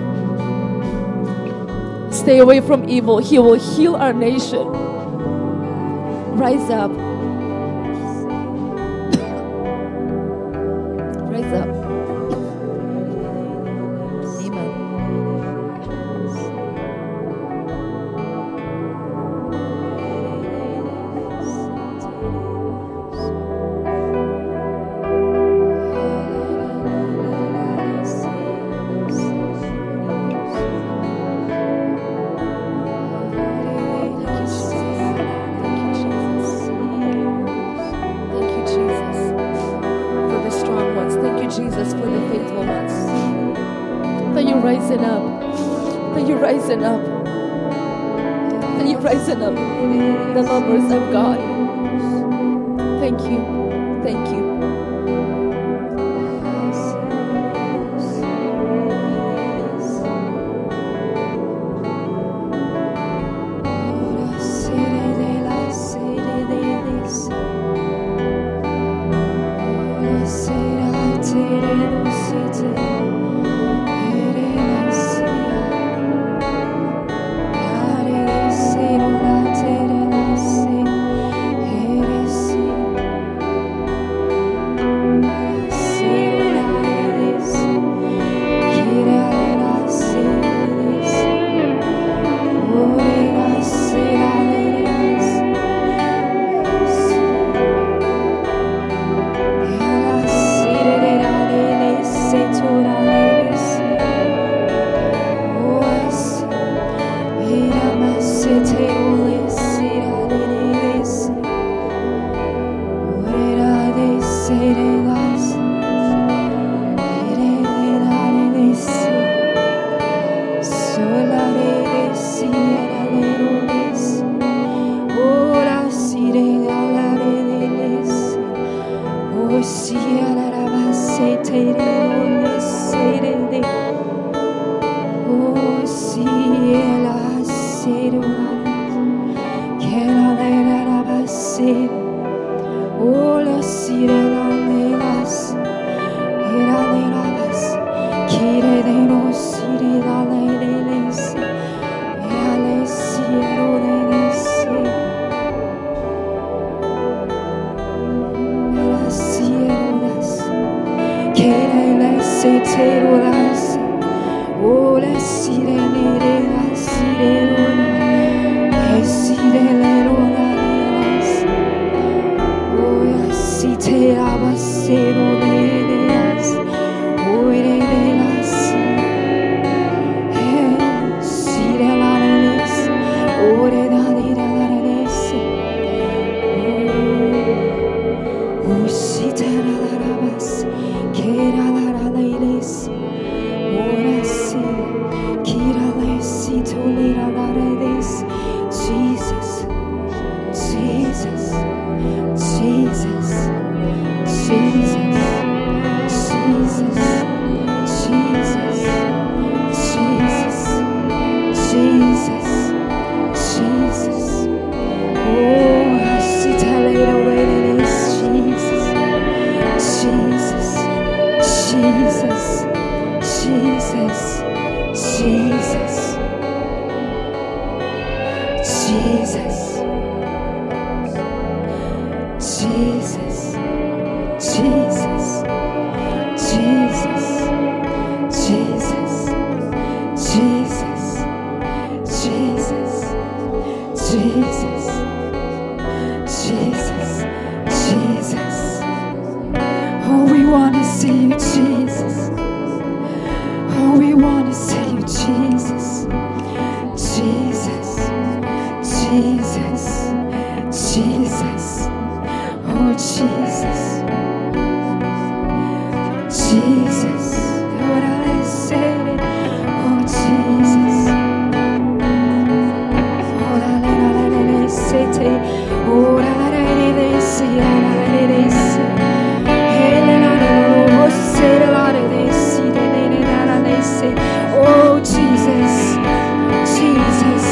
B: stay away from evil, He will heal our nation. Rise up. Rise up. Amen. The lovers of God. Thank you. Thank you. Jesus, Jesus, Jesus, Jesus, Jesus, Jesus, Jesus, Jesus. Oh, we want to see you, Jesus. Oh, we want to see you, Jesus. Jesus, Jesus, Jesus. Oh, Jesus. Jesus. What I say. Oh, Jesus. Oh, la la la la la say. Oh, la la la la say. La la la la say. Hey, la la la la say. La la la say. La la la say. Oh, Jesus. Jesus.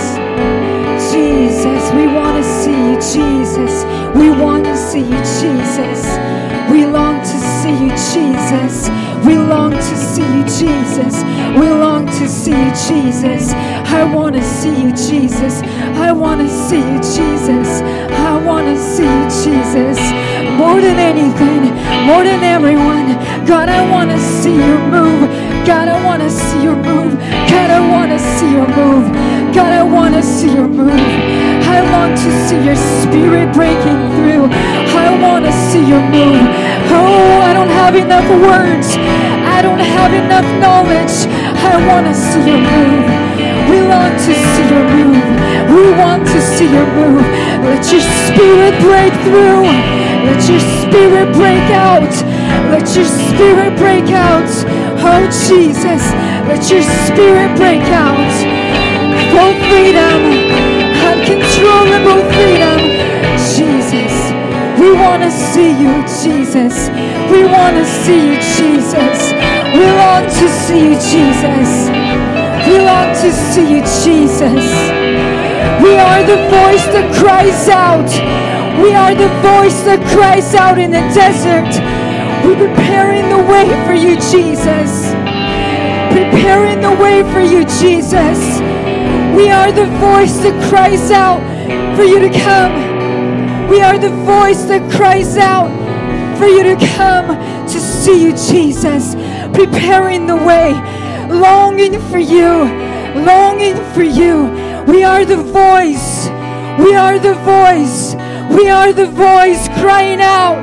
B: Jesus. We want to see you, Jesus. We want to see you, Jesus. We long to see you, Jesus. We long to see you, Jesus. We long to see you, Jesus. I want to see you, Jesus. I want to see you, Jesus. I want to see you, Jesus. More than anything, more than everyone. God, I want to see your move. God, I want to see your move. God, I want to see your move. God, I want to see your move. I want to see your spirit breaking through. I want to see your move. Oh, I don't have enough words. I don't have enough knowledge. I want to see your move. We long to see your move. We want to see your move. Let your spirit break through. Let your spirit break out. Let your spirit break out. Oh, Jesus, let your spirit break out. Full freedom, uncontrollable freedom. Jesus, we want to see you, Jesus. We want to see you, Jesus. We long to see you, Jesus. We long to see you, Jesus. We are the voice that cries out. We are the voice that cries out in the desert. We're preparing the way for you, Jesus. Preparing the way for you, Jesus. We are the voice that cries out for you to come. We are the voice that cries out for you to come to see you, Jesus. Preparing the way, longing for you, longing for you. We are the voice. We are the voice. We are the voice crying out,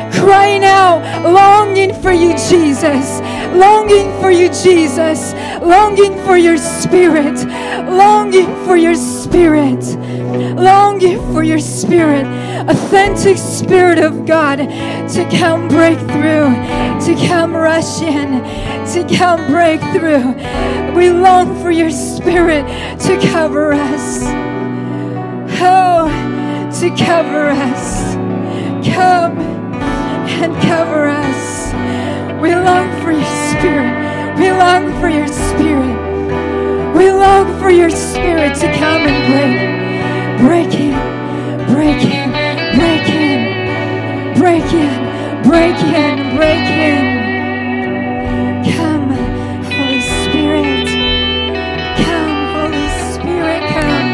B: longing for you, Jesus. Longing for you, Jesus. Longing for your spirit. Longing for your spirit. Longing for your spirit. Authentic Spirit of God to come break through, to come rush in, to come break through. We long for your spirit to cover us. Oh, to cover us. Come and cover us. We long for your spirit. We long for your spirit. We long for your spirit to come and break in, break in, break in, break in, break in, break in. Come, Holy Spirit. Come, Holy Spirit, come.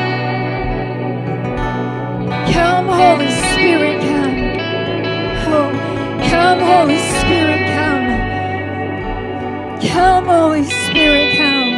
B: Come, Holy Spirit, come. Oh, come, Holy Spirit, come. Come, Holy Spirit, come.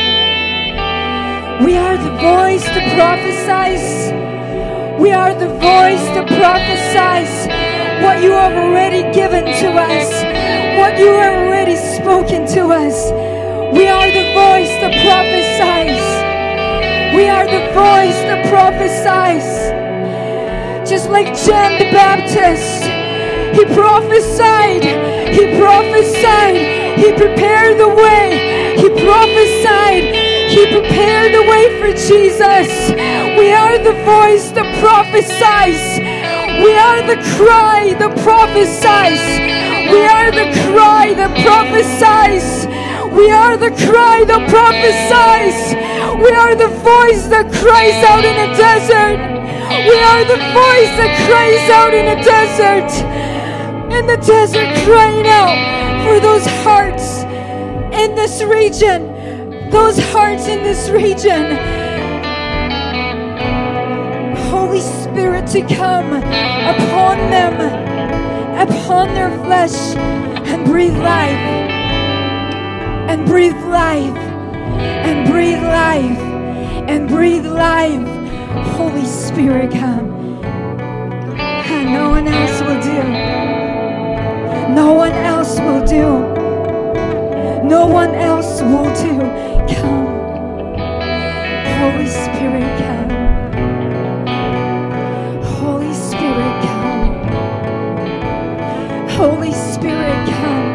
B: We are the voice that prophesies. We are the voice that prophesies what you have already given to us, what you have already spoken to us. We are the voice that prophesies. We are the voice that prophesies. Just like John the Baptist, he prophesied, he prophesied, he prepared the way, he prophesied, he prepared the way for Jesus. We are the voice that prophesies. We are the cry that prophesies. We are the cry that prophesies. We are the cry that prophesies. We are the voice that cries out in a desert. We are the voice that cries out in a desert. In the desert, crying out for those hearts in this region. Those hearts in this region. Holy Spirit, to come upon them
A: upon their flesh and breathe life, and breathe life, and breathe life, and breathe life. Holy Spirit, come. And no one else will do. No one else will do. No one else will do. Come. Holy Spirit, come. Holy Spirit, come. Holy Spirit, come.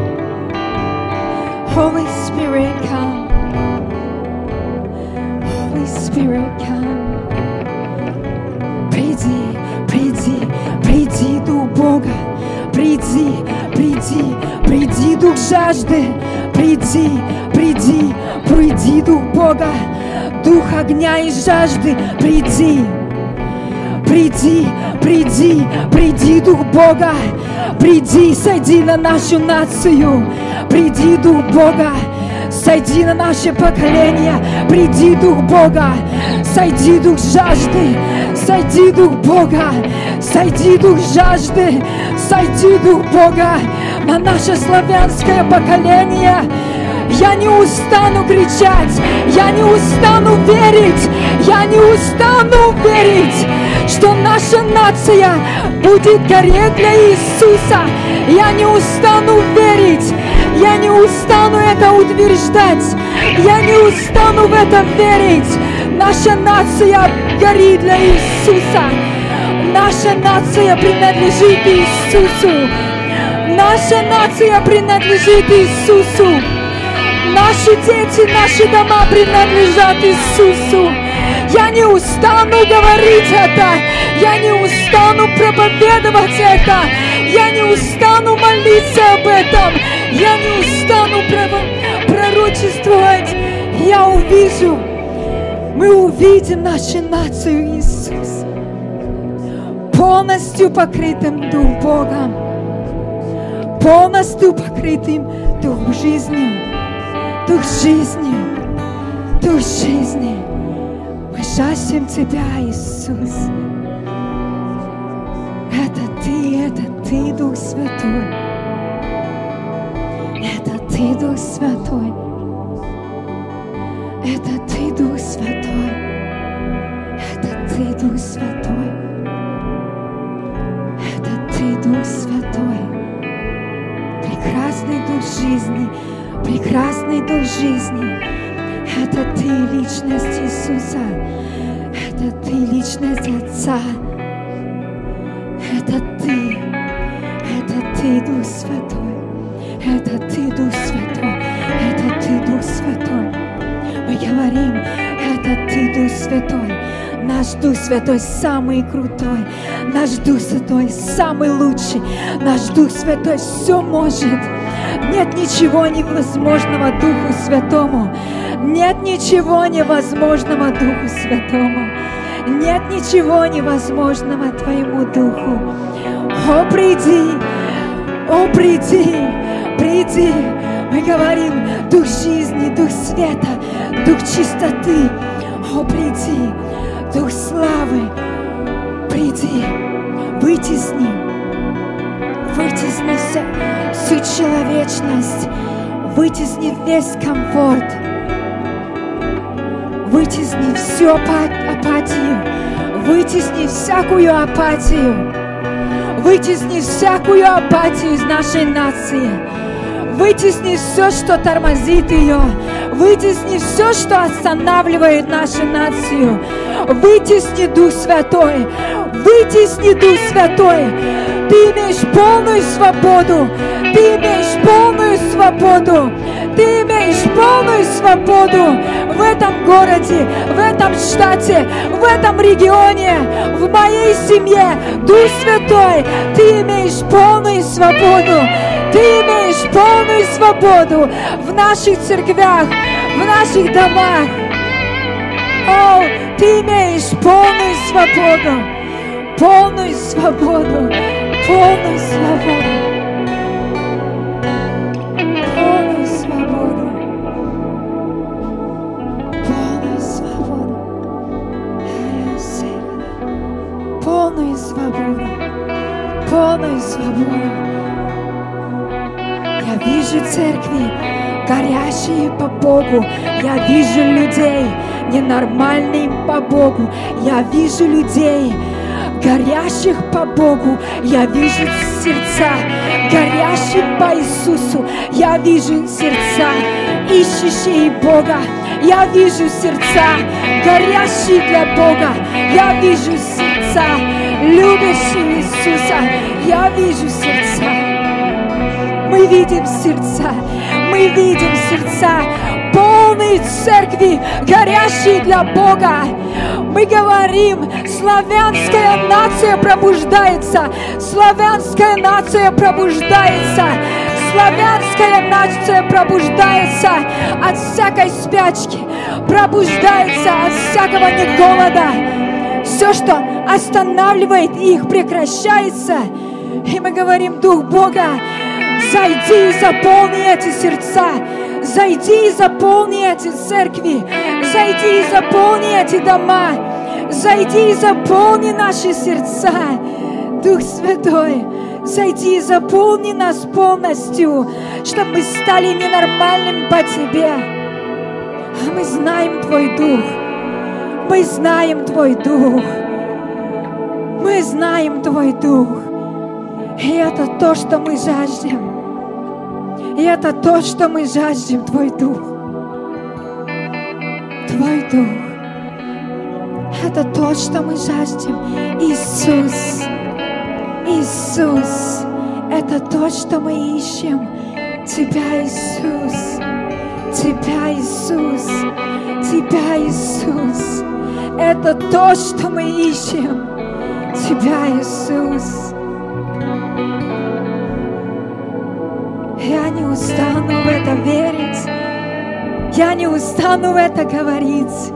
A: Holy Spirit, come. Holy Spirit, come. Приди, приди, приди, Дух Бога. Приди, приди, приди, Дух жажды. Приди, приди, приди, Дух Бога. Дух огня и жажды. Приди, приди, приди, приди, Дух Бога. Приди, сойди на нашу нацию. Приди, Дух Бога. Сойди на наше поколение. Приди, Дух Бога. Сойди, Дух жажды. Сойди, Дух Бога. Сойди, Дух жажды. Сойди, Дух Бога, на наше славянское поколение. Я не устану кричать, я не устану верить, я не устану верить, что наша нация будет гореть для Иисуса. Я не устану верить, я не устану это утверждать, я не устану в это верить. Наша нация горит для Иисуса. Наша нация принадлежит Иисусу. Наша нация принадлежит Иисусу. Наши дети, наши дома принадлежат Иисусу. Я не устану говорить это. Я не устану проповедовать это. Я не устану молиться об этом. Я не устану пророчествовать. Я увижу. Мы увидим нашу нацию, Иисус, полностью покрытым Дух Богом, полностью покрытым Дух жизни, Дух жизни, Дух жизни. Мы жаждем Тебя, Иисус. Это Ты, Дух Святой. Это Ты, Дух Святой. Это Ты, Дух Святой. Это Ты, Дух Святой. Это Ты, Дух Святой. Прекрасный Дух жизни. Прекрасный Дух жизни. Это Ты, личность Иисуса. Это Ты, личность Отца. Это Ты. Это Ты, Дух Святой. Это Ты, Дух Святой. Это Ты, Дух Святой. Мы говорим, это Ты, Дух Святой. Наш Дух Святой самый крутой. Наш Дух Святой самый лучший. Наш Дух Святой все может. Нет ничего невозможного Духу Святому. Нет ничего невозможного Духу Святому. Нет ничего невозможного Твоему Духу. О, приди! О, приди! Приди! Мы говорим, Дух жизни, Дух света, Дух чистоты. О, приди! Дух славы, приди! Вытесни! Вытесни всю человечность. Вытесни весь комфорт. Вытесни всю апатию. Вытесни всякую апатию. Вытесни всякую апатию из нашей нации. Вытесни все, что тормозит ее. Вытесни все, что останавливает нашу нацию. Вытесни, Дух Святой. Вытесни, Дух Святой. Ты имеешь полную свободу. Ты имеешь полную свободу. Ты имеешь полную свободу в этом городе, в этом штате, в этом регионе, в моей семье. Дух Святой, Ты имеешь полную свободу. Ты имеешь полную свободу в наших церквях, в наших домах. О, Ты имеешь полную свободу, полную свободу, полную свободу. Полную свободу, полную свободу. вижу церкви, горящие по Богу. Я вижу людей, ненормальные по Богу. Я вижу людей, горящих по Богу. Я вижу сердца, горящие по Иисусу. Я вижу сердца, ищущие Бога. Я вижу сердца, горящие для Бога. Я вижу сердца, любящие Иисуса. Я вижу сердца. Мы видим сердца, мы видим сердца, полные церкви, горящие для Бога. Мы говорим, славянская нация пробуждается, славянская нация пробуждается, славянская нация пробуждается от всякой спячки, пробуждается от всякого неголода. Все, что останавливает их, прекращается. И мы говорим, Дух Бога, зайди и заполни эти сердца, зайди и заполни эти церкви, зайди и заполни эти дома, зайди и заполни наши сердца. Дух Святой, зайди и заполни нас полностью, чтобы мы стали ненормальными по Тебе. А мы знаем Твой Дух, мы знаем Твой Дух, мы знаем Твой Дух. И это то, что мы жаждем. И это то, что мы жаждем, Твой Дух. Твой Дух. Это то, что мы жаждем. Иисус. Иисус. Это то, что мы ищем. Тебя, Иисус. Тебя, Иисус. Тебя, Иисус. Это то, что мы ищем. Тебя, Иисус. Я не устану в это верить. Я не устану в это говорить.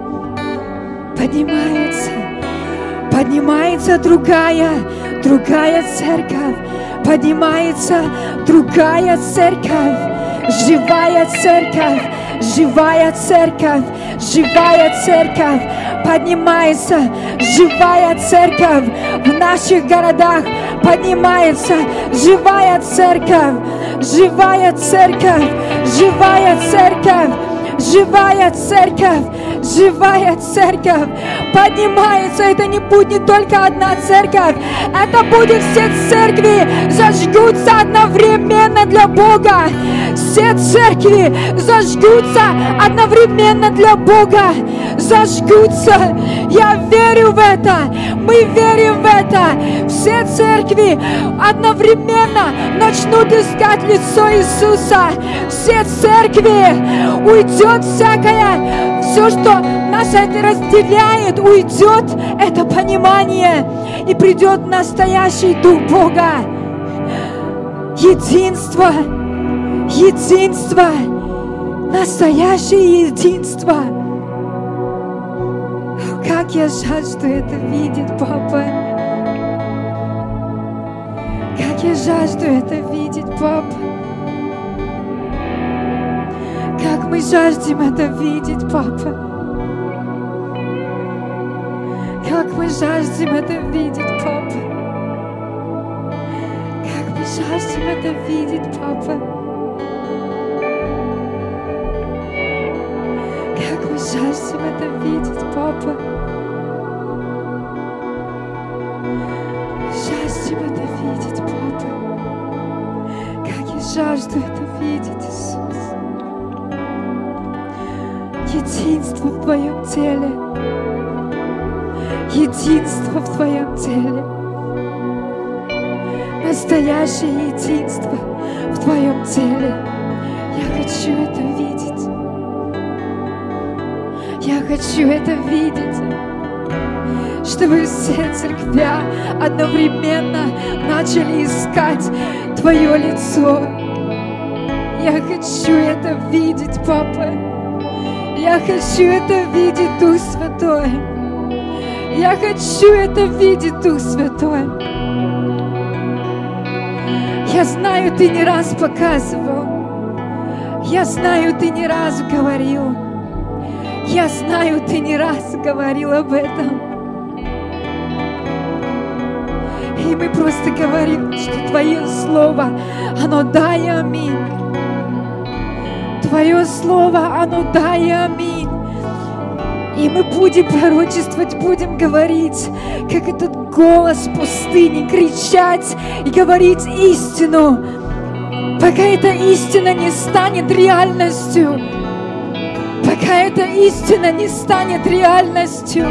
A: Поднимается другая церковь. Поднимается другая церковь. Живая церковь. Живая церковь. Живая церковь. Поднимается живая церковь в наших городах. Поднимается живая церковь. Живая церковь. Живая церковь. Живая церковь. Живая церковь. Поднимается. Это не будет не только одна церковь. Это будет все церкви зажгутся одновременно для Бога. Все церкви зажгутся одновременно для Бога. Зажгутся. Я верю в это. Мы верим в это. Все церкви одновременно начнут искать лицо Иисуса. Все церкви уйдет всякое, все, что нас это разделяет, уйдет это понимание. И придет настоящий Дух Бога. Единство. Единство. Настоящее единство. Как я жажду это видеть, Папа. Как я жажду это видеть, Папа. Как мы жаждем это видеть, Папа. Как мы жаждем это видеть, Папа. Как мы жаждем это видеть, Папа. Как мы жаждем это видеть, Папа. Жаждем это видеть, Папа. Как я жажду это видеть, Иисус. Единство в Твоем теле. Единство в Твоем теле. Настоящее единство в Твоем теле. Я хочу это видеть. Я хочу это видеть. Чтобы все церквя одновременно начали искать Твое лицо. Я хочу это видеть, Папа. Я хочу это видеть, Дух Святой. Я хочу это видеть, Дух Святой. Я знаю, Ты не раз показывал. Я знаю, Ты не раз говорил. Я знаю, Ты не раз говорил об этом. И мы просто говорим, что Твое Слово, оно да и аминь. Твое Слово, оно да и аминь. И мы будем пророчествовать, будем говорить, как этот голос пустыни, кричать и говорить истину, пока эта истина не станет реальностью. Пока эта истина не станет реальностью.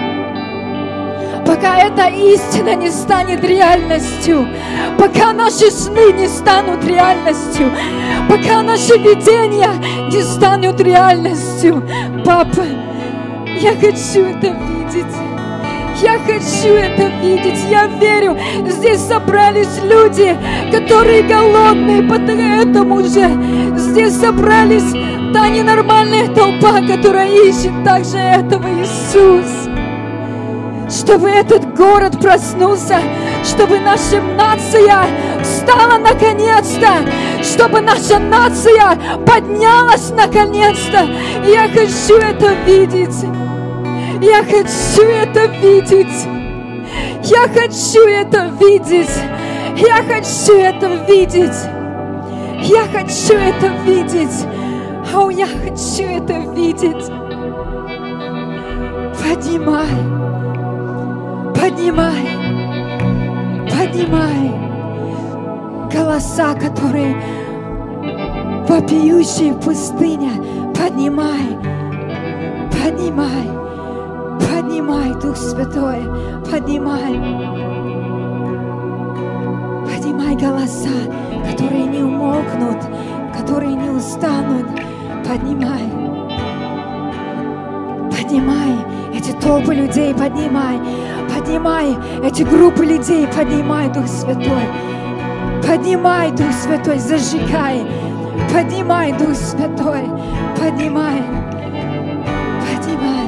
A: Пока эта истина не станет реальностью. Пока наши сны не станут реальностью. Пока наши видения не станут реальностью. Папа, я хочу это видеть. Я хочу это видеть. Я верю, здесь собрались люди, которые голодные, поэтому же здесь собрались та ненормальная толпа, которая ищет также этого, Иисус. Чтобы этот город проснулся, чтобы наша нация встала наконец-то, чтобы наша нация поднялась наконец-то. Я хочу это видеть. Я хочу это видеть. Я хочу это видеть. Я хочу это видеть. Я хочу это видеть. О, я хочу это видеть. Поднимай. Поднимай. Поднимай. Голоса, которые вопиющие в пустыне. Поднимай. Поднимай. Поднимай, Дух Святой, поднимай. Поднимай голоса, которые не умолкнут, которые не устанут. Поднимай. Поднимай эти толпы людей, поднимай. Поднимай эти группы людей, поднимай, Дух Святой. Поднимай, Дух Святой, зажигай. Поднимай, Дух Святой, поднимай. Поднимай.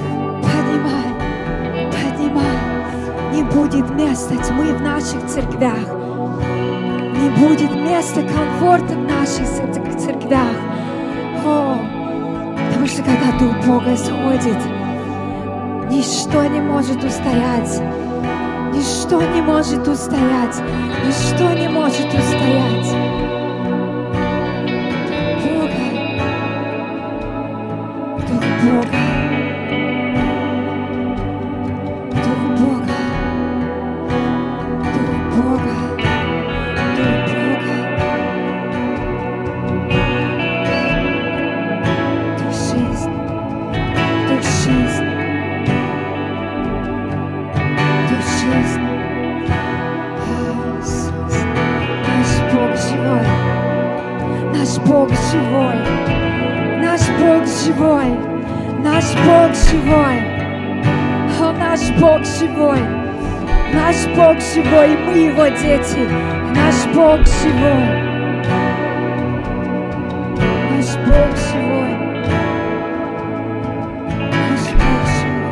A: Не будет места тьмы в наших церквях. Не будет места комфорта в наших церквях. О, потому что когда Дух Бога сходит, ничто не может устоять. Ничто не может устоять. Ничто не может устоять. Бога. Дух Бога. Наш Бог живой, и мы Его дети. Наш Бог живой. Наш Бог живой. Наш Бог живой.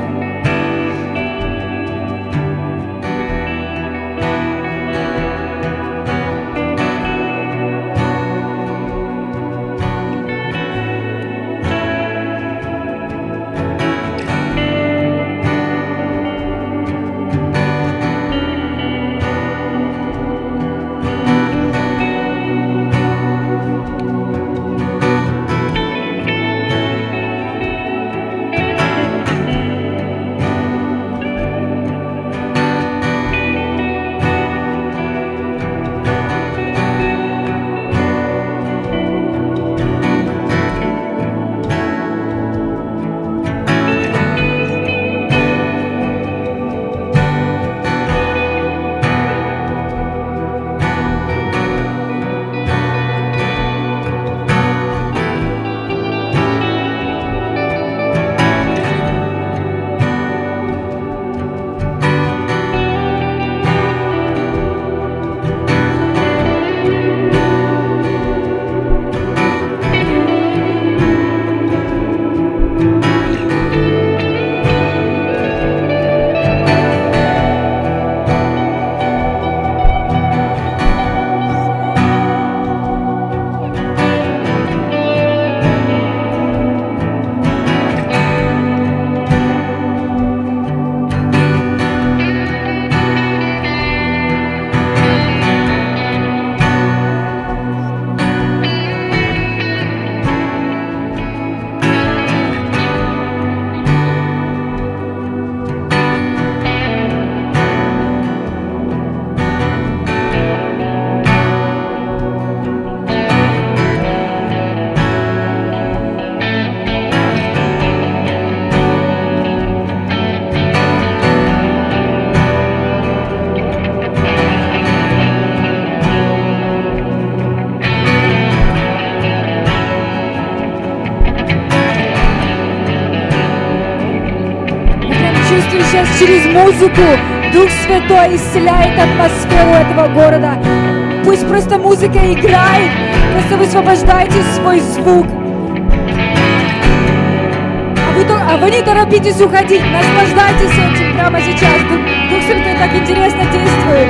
B: через музыку Дух Святой исцеляет атмосферу этого города. Пусть просто музыка играет, просто высвобождайте свой звук. А вы не торопитесь уходить, наслаждайтесь этим прямо сейчас. Дух Святой так интересно действует.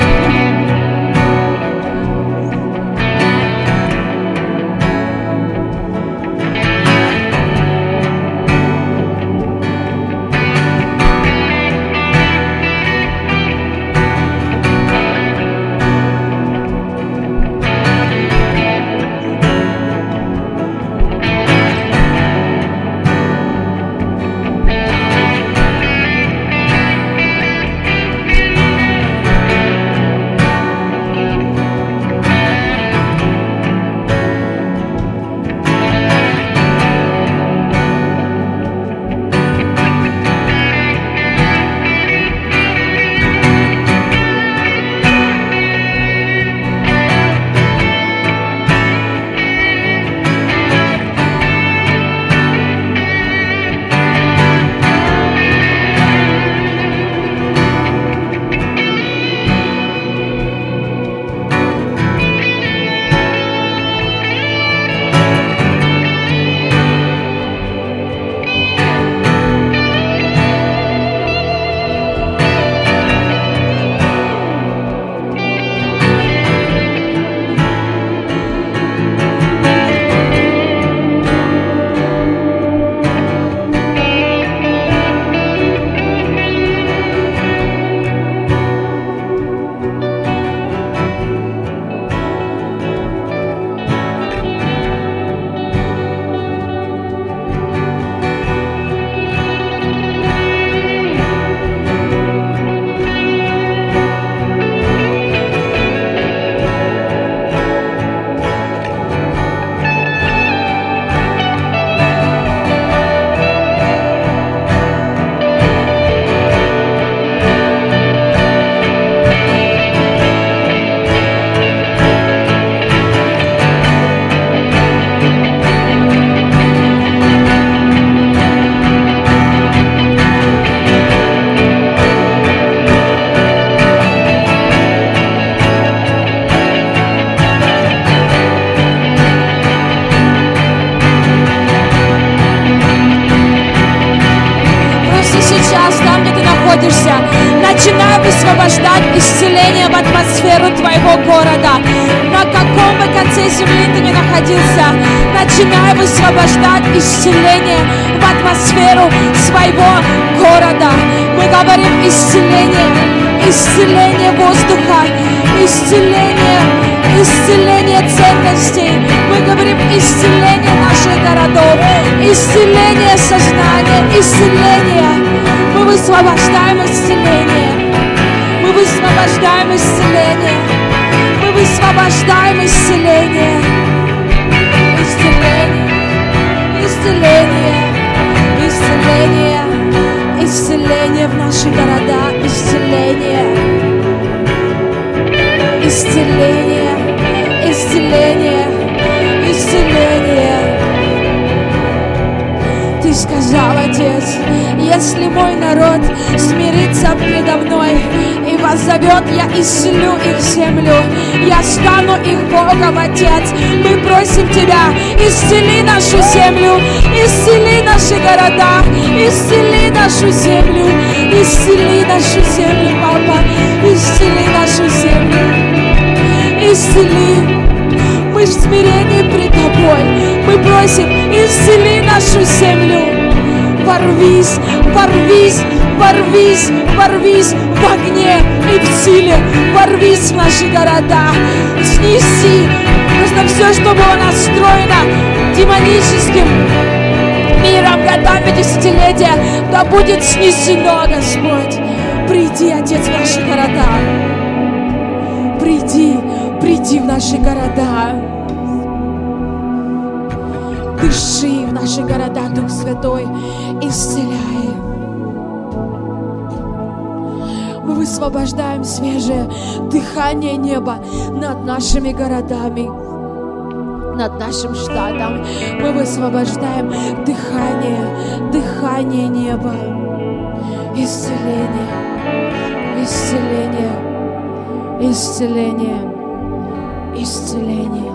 A: Начинай высвобождать исцеление в атмосферу твоего города. На каком бы конце земли ты ни находился, начинай высвобождать исцеление в атмосферу своего города. Мы говорим исцеление, исцеление воздуха, исцеление ценностей. Мы говорим исцеление наших городов, исцеление сознания, исцеление. Мы высвобождаем исцеление. Мы высвобождаем исцеление. Мы высвобождаем исцеление. Исцеление. Исцеление. Исцеление. Исцеление в наши города. Исцеление. Исцеление. Исцеление. Исцеление. Ты сказал, Отец, если мой народ смирится предо мной и воззовет, я исцелю их землю, я стану их Богом, Отец. Мы просим Тебя, исцели нашу землю, исцели наши города, исцели нашу землю, исцели нашу землю, Папа, исцели нашу землю, исцели. Мы в смирении пред Тобой. Мы просим, исцели нашу землю. Ворвись, ворвись, ворвись, ворвись в огне и в силе. Ворвись в наши города. Снеси просто все, что было настроено демоническим миром годами, десятилетия, да будет снесено, Господь. Приди, Отец, в наши города. Приди в наши города. Дыши в наши города, Дух Святой, исцеляй. Мы высвобождаем свежее дыхание неба над нашими городами, над нашим штатом. Мы высвобождаем дыхание неба. исцеление, исцеление, исцеление, исцеление.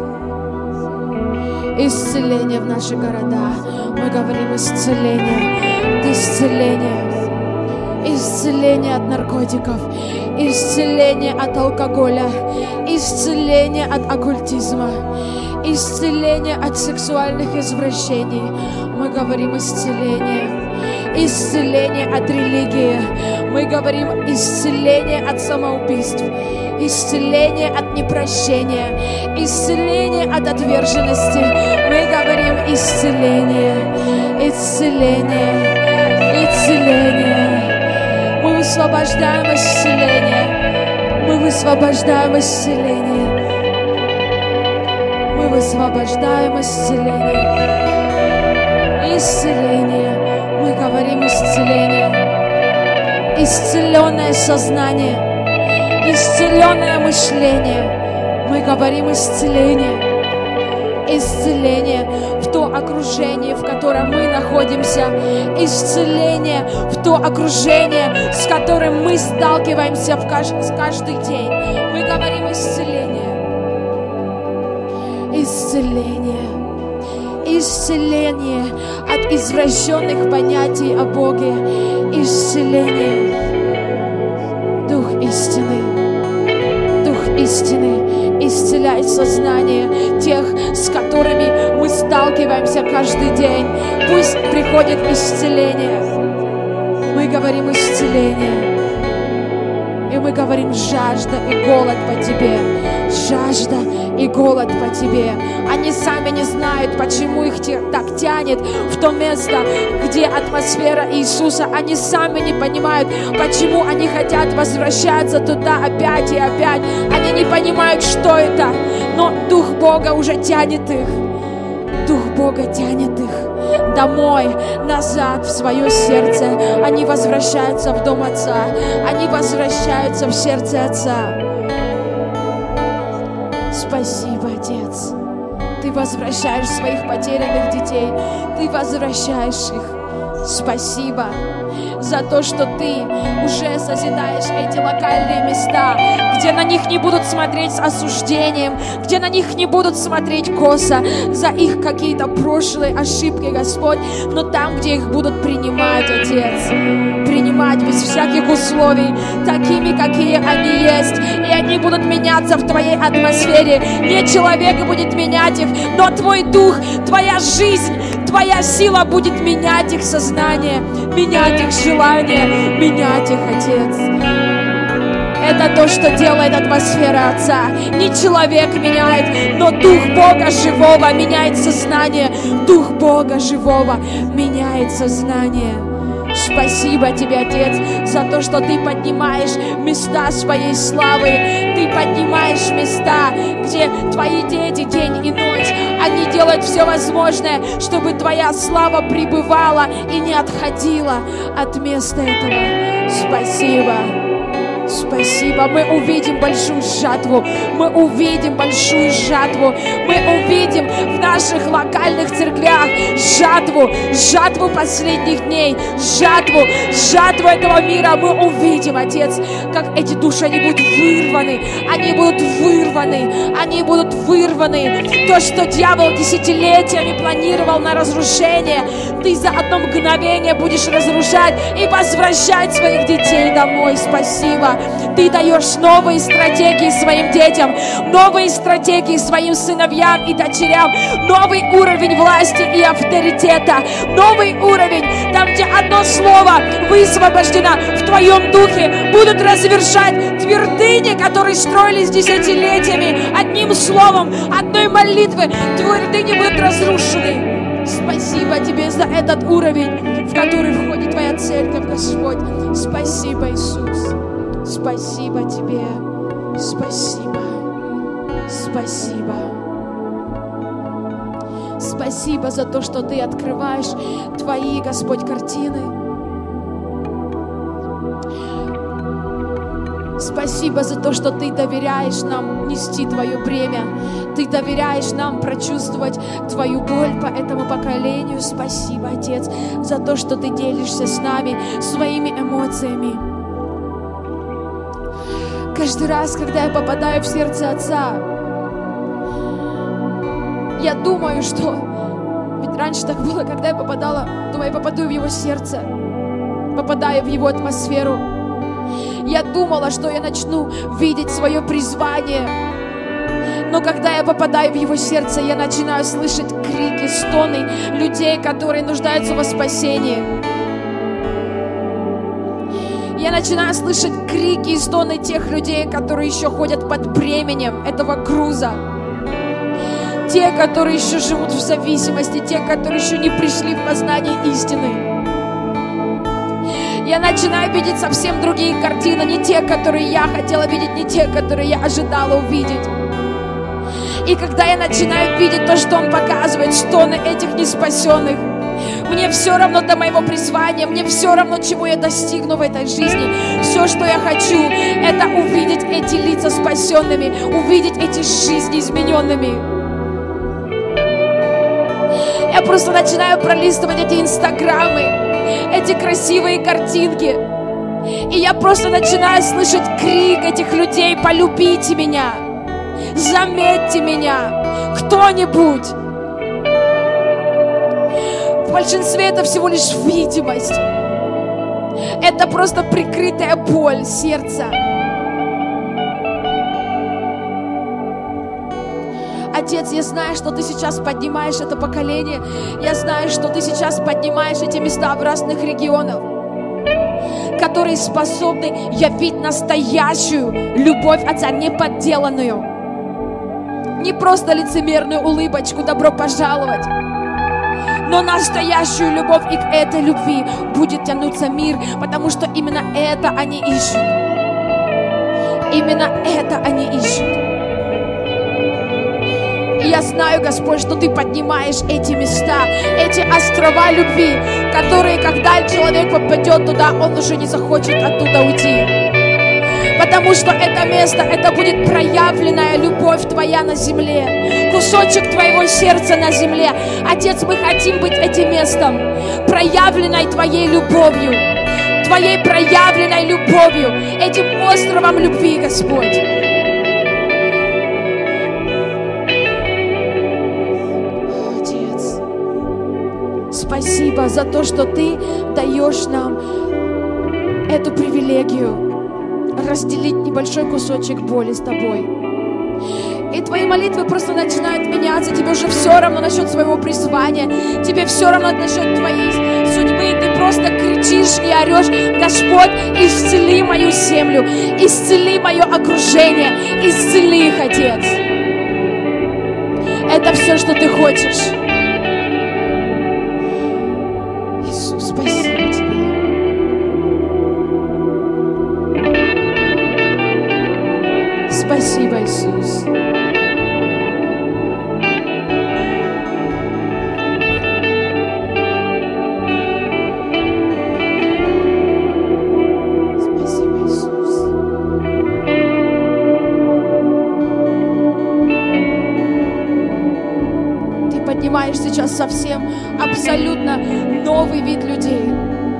A: Исцеление в наши города. Мы говорим исцеление, исцеление. Исцеление от наркотиков, исцеление от алкоголя, исцеление от оккультизма, исцеление от сексуальных извращений. Мы говорим исцеление. Исцеление от религии. Мы говорим исцеление от самоубийств. Исцеление от непрощения. Исцеление от отверженности. Мы говорим исцеление. Исцеление. Исцеление. Мы высвобождаем исцеление. Мы высвобождаем исцеление. Мы высвобождаем исцеление. Исцеление. Мы говорим исцеление. Исцеленное сознание. Исцеленное мышление. Мы говорим исцеление. Исцеление в то окружение, в котором мы находимся. Исцеление в то окружение, с которым мы сталкиваемся каждый день. Мы говорим исцеление. Исцеление. Исцеление от извращенных понятий о Боге. Исцеление. Дух истины. Дух истины. Исцеляй сознание тех, с которыми мы сталкиваемся каждый день. Пусть приходит исцеление. Мы говорим исцеление. И мы говорим жажда и голод по Тебе. Жажда и голод по Тебе. Они сами не знают, почему их так тянет в то место, где атмосфера Иисуса. Они сами не понимают, почему они хотят возвращаться туда опять и опять. Они не понимают, что это. Но Дух Бога уже тянет их. Дух Бога тянет их домой, назад, в свое сердце. Они возвращаются в дом Отца. Они возвращаются в сердце Отца. Спасибо, Отец. Ты возвращаешь своих потерянных детей. Ты возвращаешь их. Спасибо за то, что Ты уже созидаешь эти локальные места, где на них не будут смотреть с осуждением, где на них не будут смотреть косо за их какие-то прошлые ошибки, Господь, но там, где их будут принимать, Отец, принимать без всяких условий, такими, какие они есть, и они будут меняться в Твоей атмосфере. Не человек будет менять их, но Твой Дух, Твоя жизнь, Твоя сила будет менять их сознание, менять их желания, менять их, Отец. Это то, что делает атмосфера Отца. Не человек меняет, но Дух Бога Живого меняет сознание. Дух Бога Живого меняет сознание. Спасибо Тебе, Отец, за то, что Ты поднимаешь места своей славы. Ты поднимаешь места, где Твои дети день и ночь, они делают все возможное, чтобы Твоя слава пребывала и не отходила от места этого. Спасибо. Спасибо. Мы увидим большую жатву. Мы увидим большую жатву. Мы увидим в наших локальных церквях жатву последних дней, жатву этого мира. Мы увидим, Отец, как эти души, они будут вырваны. То, что дьявол десятилетиями планировал на разрушение, Ты за одно мгновение будешь разрушать и возвращать своих детей домой. Спасибо. Ты даешь новые стратегии своим детям, новые стратегии своим сыновьям и дочерям, новый уровень власти и авторитета, новый уровень, там, где одно слово высвобождено в Твоем Духе, будут развершать твердыни, которые строились десятилетиями. Одним словом, одной молитвы твердыни будут разрушены. Спасибо Тебе за этот уровень, в который входит Твоя церковь, Господь. Спасибо, Иисус. Спасибо Тебе. Спасибо. Спасибо. Спасибо за то, что Ты открываешь Твои, Господь, картины. Спасибо за то, что Ты доверяешь нам нести Твое бремя. Ты доверяешь нам прочувствовать Твою боль по этому поколению. Спасибо, Отец, за то, что Ты делишься с нами своими эмоциями. Каждый раз, когда я попадаю в сердце Отца, я думаю, что... Ведь раньше так было, когда я попадала, думаю, я попаду в Его сердце, попадаю в Его атмосферу. Я думала, что я начну видеть свое призвание. Но когда я попадаю в Его сердце, я начинаю слышать крики, стоны людей, которые нуждаются во спасении. Я начинаю слышать крики и стоны тех людей, которые еще ходят под бременем этого груза. Те, которые еще живут в зависимости, те, которые еще не пришли в познание истины. Я начинаю видеть совсем другие картины, не те, которые я хотела видеть, не те, которые я ожидала увидеть. И когда я начинаю видеть то, что Он показывает, стоны этих неспасенных, мне все равно до моего призвания, мне все равно, чего я достигну в этой жизни. Все, что я хочу, это увидеть эти лица спасенными, увидеть эти жизни измененными. Я просто начинаю пролистывать эти инстаграмы, эти красивые картинки. И я просто начинаю слышать крик этих людей: полюбите меня, заметьте меня, кто-нибудь. В большинстве это всего лишь видимость. Это просто прикрытая боль сердца. Отец, я знаю, что Ты сейчас поднимаешь это поколение. Я знаю, что Ты сейчас поднимаешь эти места в разных регионах, которые способны явить настоящую любовь Отца, не подделанную. Не просто лицемерную улыбочку «добро пожаловать», но настоящую любовь, и к этой любви будет тянуться мир, потому что именно это они ищут. Именно это они ищут. И я знаю, Господь, что Ты поднимаешь эти места, эти острова любви, которые, когда человек попадет туда, он уже не захочет оттуда уйти. Потому что это место, это будет проявленная любовь Твоя на земле, кусочек Твоего сердца на земле. Отец, мы хотим быть этим местом, проявленной Твоей любовью, Твоей проявленной любовью, этим островом любви, Господь. Отец, спасибо за то, что Ты даешь нам эту привилегию разделить небольшой кусочек боли с Тобой. И Твои молитвы просто начинают меняться. Тебе уже все равно насчет своего призвания. Тебе все равно насчет Твоей судьбы. И Ты просто кричишь и орешь: Господь, исцели мою землю, исцели мое окружение, исцели их, Отец. Это все, что Ты хочешь. Иисус, спасибо Тебе. Спасибо, Иисус. Спасибо, Иисус. Ты поднимаешь сейчас совсем абсолютно новый вид людей,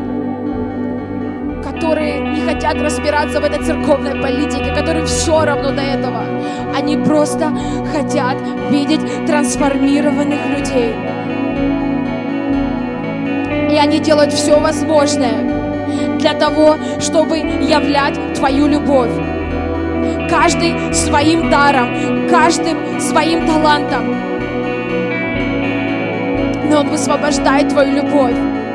A: которые не хотят разбираться в этой церковной политике, которым все равно до этого. Они просто хотят видеть трансформированных людей. И они делают все возможное для того, чтобы являть Твою любовь. Каждый своим даром, каждым своим талантом. Но Он высвобождает Твою любовь.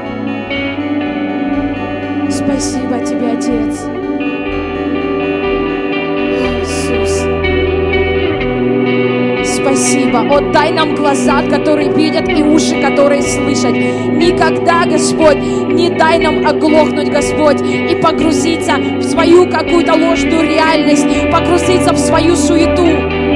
A: Спасибо Тебе, Отец. Иисус. Спасибо. Отдай нам глаза, которые видят, и уши, которые слышат. Никогда, Господь, не дай нам оглохнуть, Господь, и погрузиться в свою какую-то ложную реальность, погрузиться в свою суету.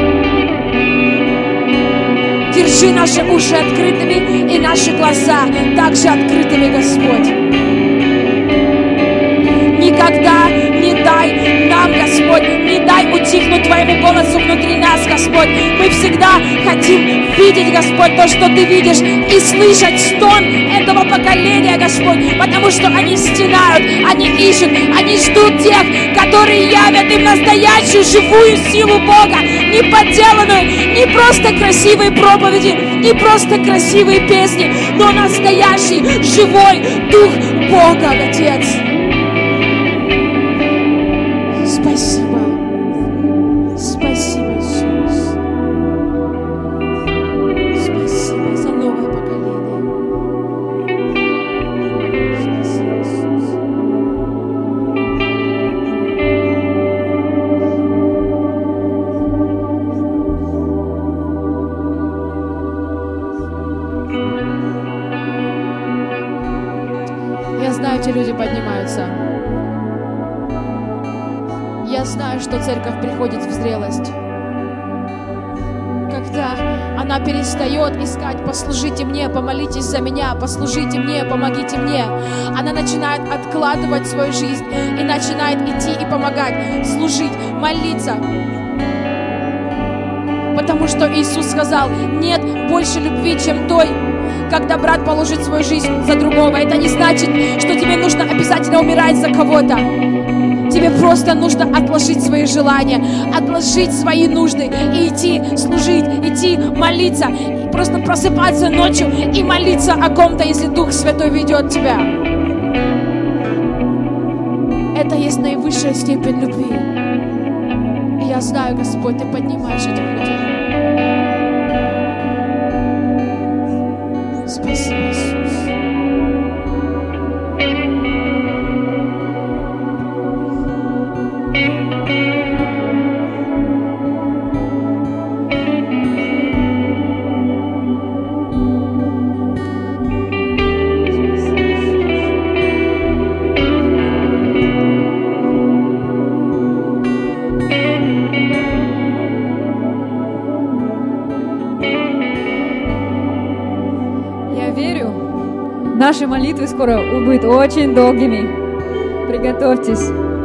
A: Держи наши уши открытыми и наши глаза также открытыми, Господь. Никогда не дай дай нам, Господь, не дай утихнуть Твоему голосу внутри нас, Господь. Мы всегда хотим видеть, Господь, то, что Ты видишь, и слышать стон этого поколения, Господь, потому что они стенают, они ищут, они ждут тех, которые явят им настоящую живую силу Бога, не подделанную, не просто красивые проповеди, не просто красивые песни, но настоящий, живой Дух Бога, Отец. Спасибо. Спасибо, Иисус. Спасибо за новое поколение. Спасибо, Иисус. Я знаю, эти люди поднимаются. Я знаю, что церковь приходит в зрелость, когда она перестает искать: послужите мне, помолитесь за меня, послужите мне, помогите мне. Она начинает откладывать свою жизнь и начинает идти и помогать, служить, молиться. Потому что Иисус сказал: нет больше любви, чем той, когда брат положит свою жизнь за другого. Это не значит, что тебе нужно обязательно умирать за кого-то. Тебе просто нужно отложить свои желания, отложить свои нужды и идти служить, идти молиться, и просто просыпаться ночью и молиться о ком-то, если Дух Святой ведет тебя. Это есть наивысшая степень любви. И я знаю, Господь, Ты поднимаешь этих людей. Спасибо, Иисус.
C: Наши молитвы скоро будут очень долгими. Приготовьтесь.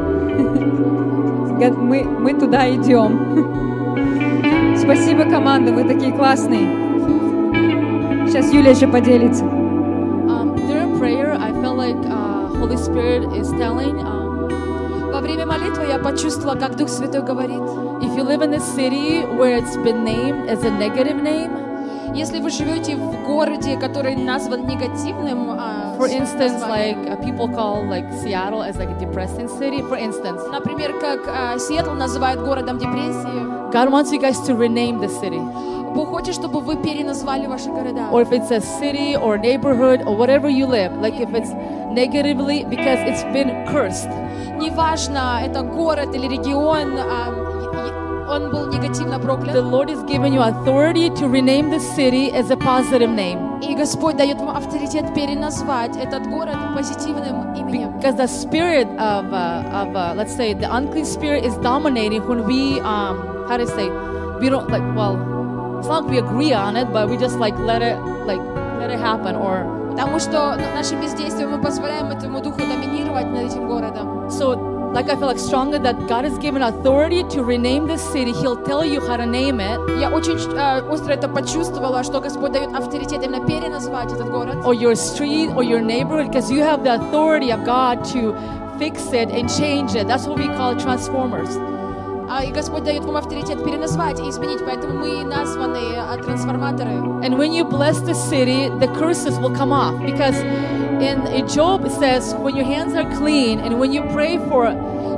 C: Мы туда идем. Спасибо, команда, вы такие классные. Сейчас Юля еще поделится.
B: During prayer, I felt like Holy Spirit is telling.
A: Во время молитвы я почувствовала, как Дух Святой говорит:
B: if you live in a city where it's been named as a negative name,
A: если вы живете в городе, который назван негативным,
B: for instance, like people call like Seattle as like a depressing city, for instance.
A: Например, как Сиэтл называют городом депрессии.
B: God wants you guys to rename the city.
A: Бог хочет, чтобы вы переназвали ваши города.
B: Or if it's a city or neighborhood or whatever you live, like if it's negatively because it's been cursed.
A: Неважно, это город или регион, он был негативно проклят.
B: The Lord is giving you authority to rename the city as a positive name.
A: И Господь дает вам авторитет переназвать этот город позитивным именем.
B: Because the spirit of let's say the unclean spirit is dominating when we how to say, we don't like, well, it's not like we agree on it, but we just like let it happen, or
A: потому что нашим бездействием мы позволяем этому духу доминировать над этим городом.
B: So like I feel like strongly that God has given authority to rename the city. He'll tell you how to name it.
A: Я очень остро это почувствовала, что Господь дает авторитет именно переназвать этот город.
B: Or your street or your neighborhood, because you have the authority of God to fix it and change it. That's what we call transformers.
A: И Господь дает вам авторитет переназвать и изменить, поэтому мы названы трансформаторы.
B: And when you bless the city, the curses will come off, because in Job it says, when your hands are clean and when you pray for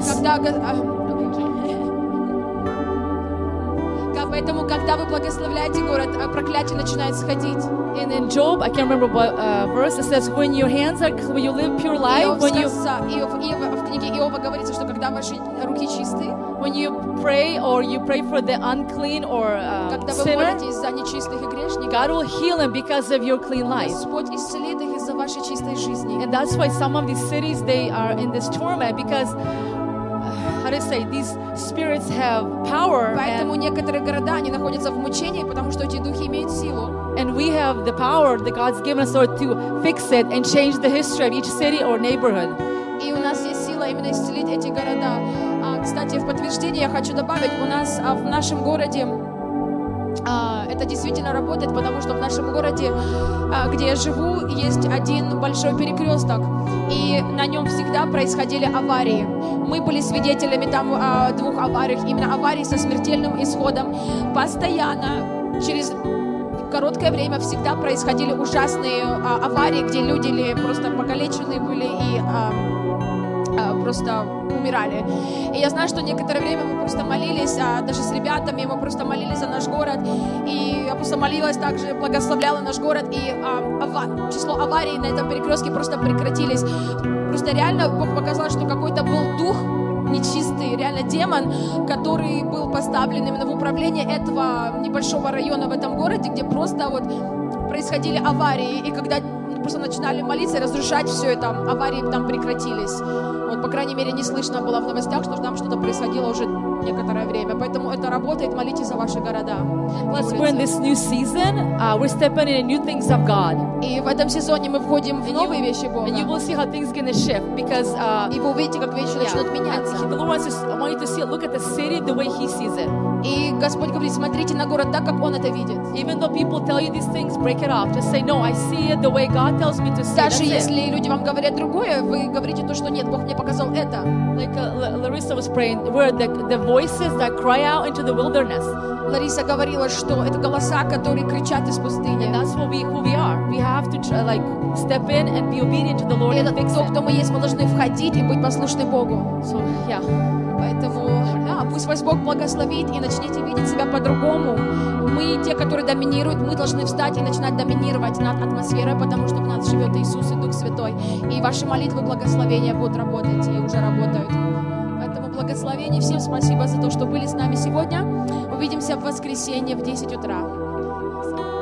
A: Поэтому, когда вы благословляете город, проклятие начинает сходить.
B: And in Job, I can't remember what verse, it says, when your hands are, when you live pure life, when you...
A: В книге Иова говорится, что когда ваши руки чистые,
B: when you pray or you pray for the unclean or
A: когда вы
B: sinner,
A: молитесь за нечистых и грешников,
B: God will heal them because of your clean life.
A: Господь исцелит их из-за вашей чистой жизни.
B: And that's why some of these cities, they are in this torment, because how to say, these spirits have power.
A: Поэтому некоторые города, они находятся в мучении, потому что эти духи имеют силу.
B: And we have the power that God's given us to fix it and change the history of each city or neighborhood.
A: И у нас есть сила именно исцелить эти города. Кстати, в подтверждение я хочу добавить, у нас в нашем городе это действительно работает, потому что в нашем городе, где я живу, есть один большой перекресток, и на нем всегда происходили аварии. Мы были свидетелями там 2 аварий, именно аварий со смертельным исходом. Постоянно, через короткое время всегда происходили ужасные аварии, где люди просто покалечены были и просто умирали. И я знаю, что некоторое время мы просто молились, даже с ребятами, мы просто молились за наш город, и я просто молилась также, благословляла наш город, и число аварий на этом перекрестке просто прекратились. Просто реально Бог показал, что какой-то был дух нечистый, реально демон, который был поставлен именно в управление этого небольшого района в этом городе, где просто вот происходили аварии, и когда просто начинали молиться и разрушать все это, аварии там прекратились. Вот, по крайней мере, не слышно было в новостях, что там что-то происходило уже некоторое время. Поэтому это работает, молитесь за ваши города.
B: Plus, we're in this new season. We're stepping into new things of God.
A: И в этом сезоне мы входим в новые вещи Бога.
B: And you will see how things are going to shift because
A: и вы увидите, как вещи начнут меняться.
B: The Lord wants to, I want you to see it. Look at the city the way He sees it.
A: И Господь говорит, смотрите на город так, как Он это видит.
B: Even though people tell you these things, break it off. Just say, no, I see it the way God tells me to see it.
A: Даже если люди вам говорят другое, вы говорите то, что нет, Бог мне показал это.
B: Like Larissa was praying, where the voices that cry out into the wilderness.
A: Лариса говорила, что это голоса, которые кричат из пустыни.
B: And that's who we are. We have to step in and be obedient to the Lord.
A: И это то, кто мы есть, мы должны входить и быть послушны Богу.
B: So, yeah.
A: Поэтому, пусть вас Бог благословит и начните видеть себя по-другому. Мы те, которые доминируют, мы должны встать и начинать доминировать над атмосферой, потому что в нас живет Иисус и Дух Святой. И ваши молитвы, благословения будут работать и уже работают. Поэтому благословение. Всем спасибо за то, что были с нами сегодня. Увидимся в воскресенье в 10 утра.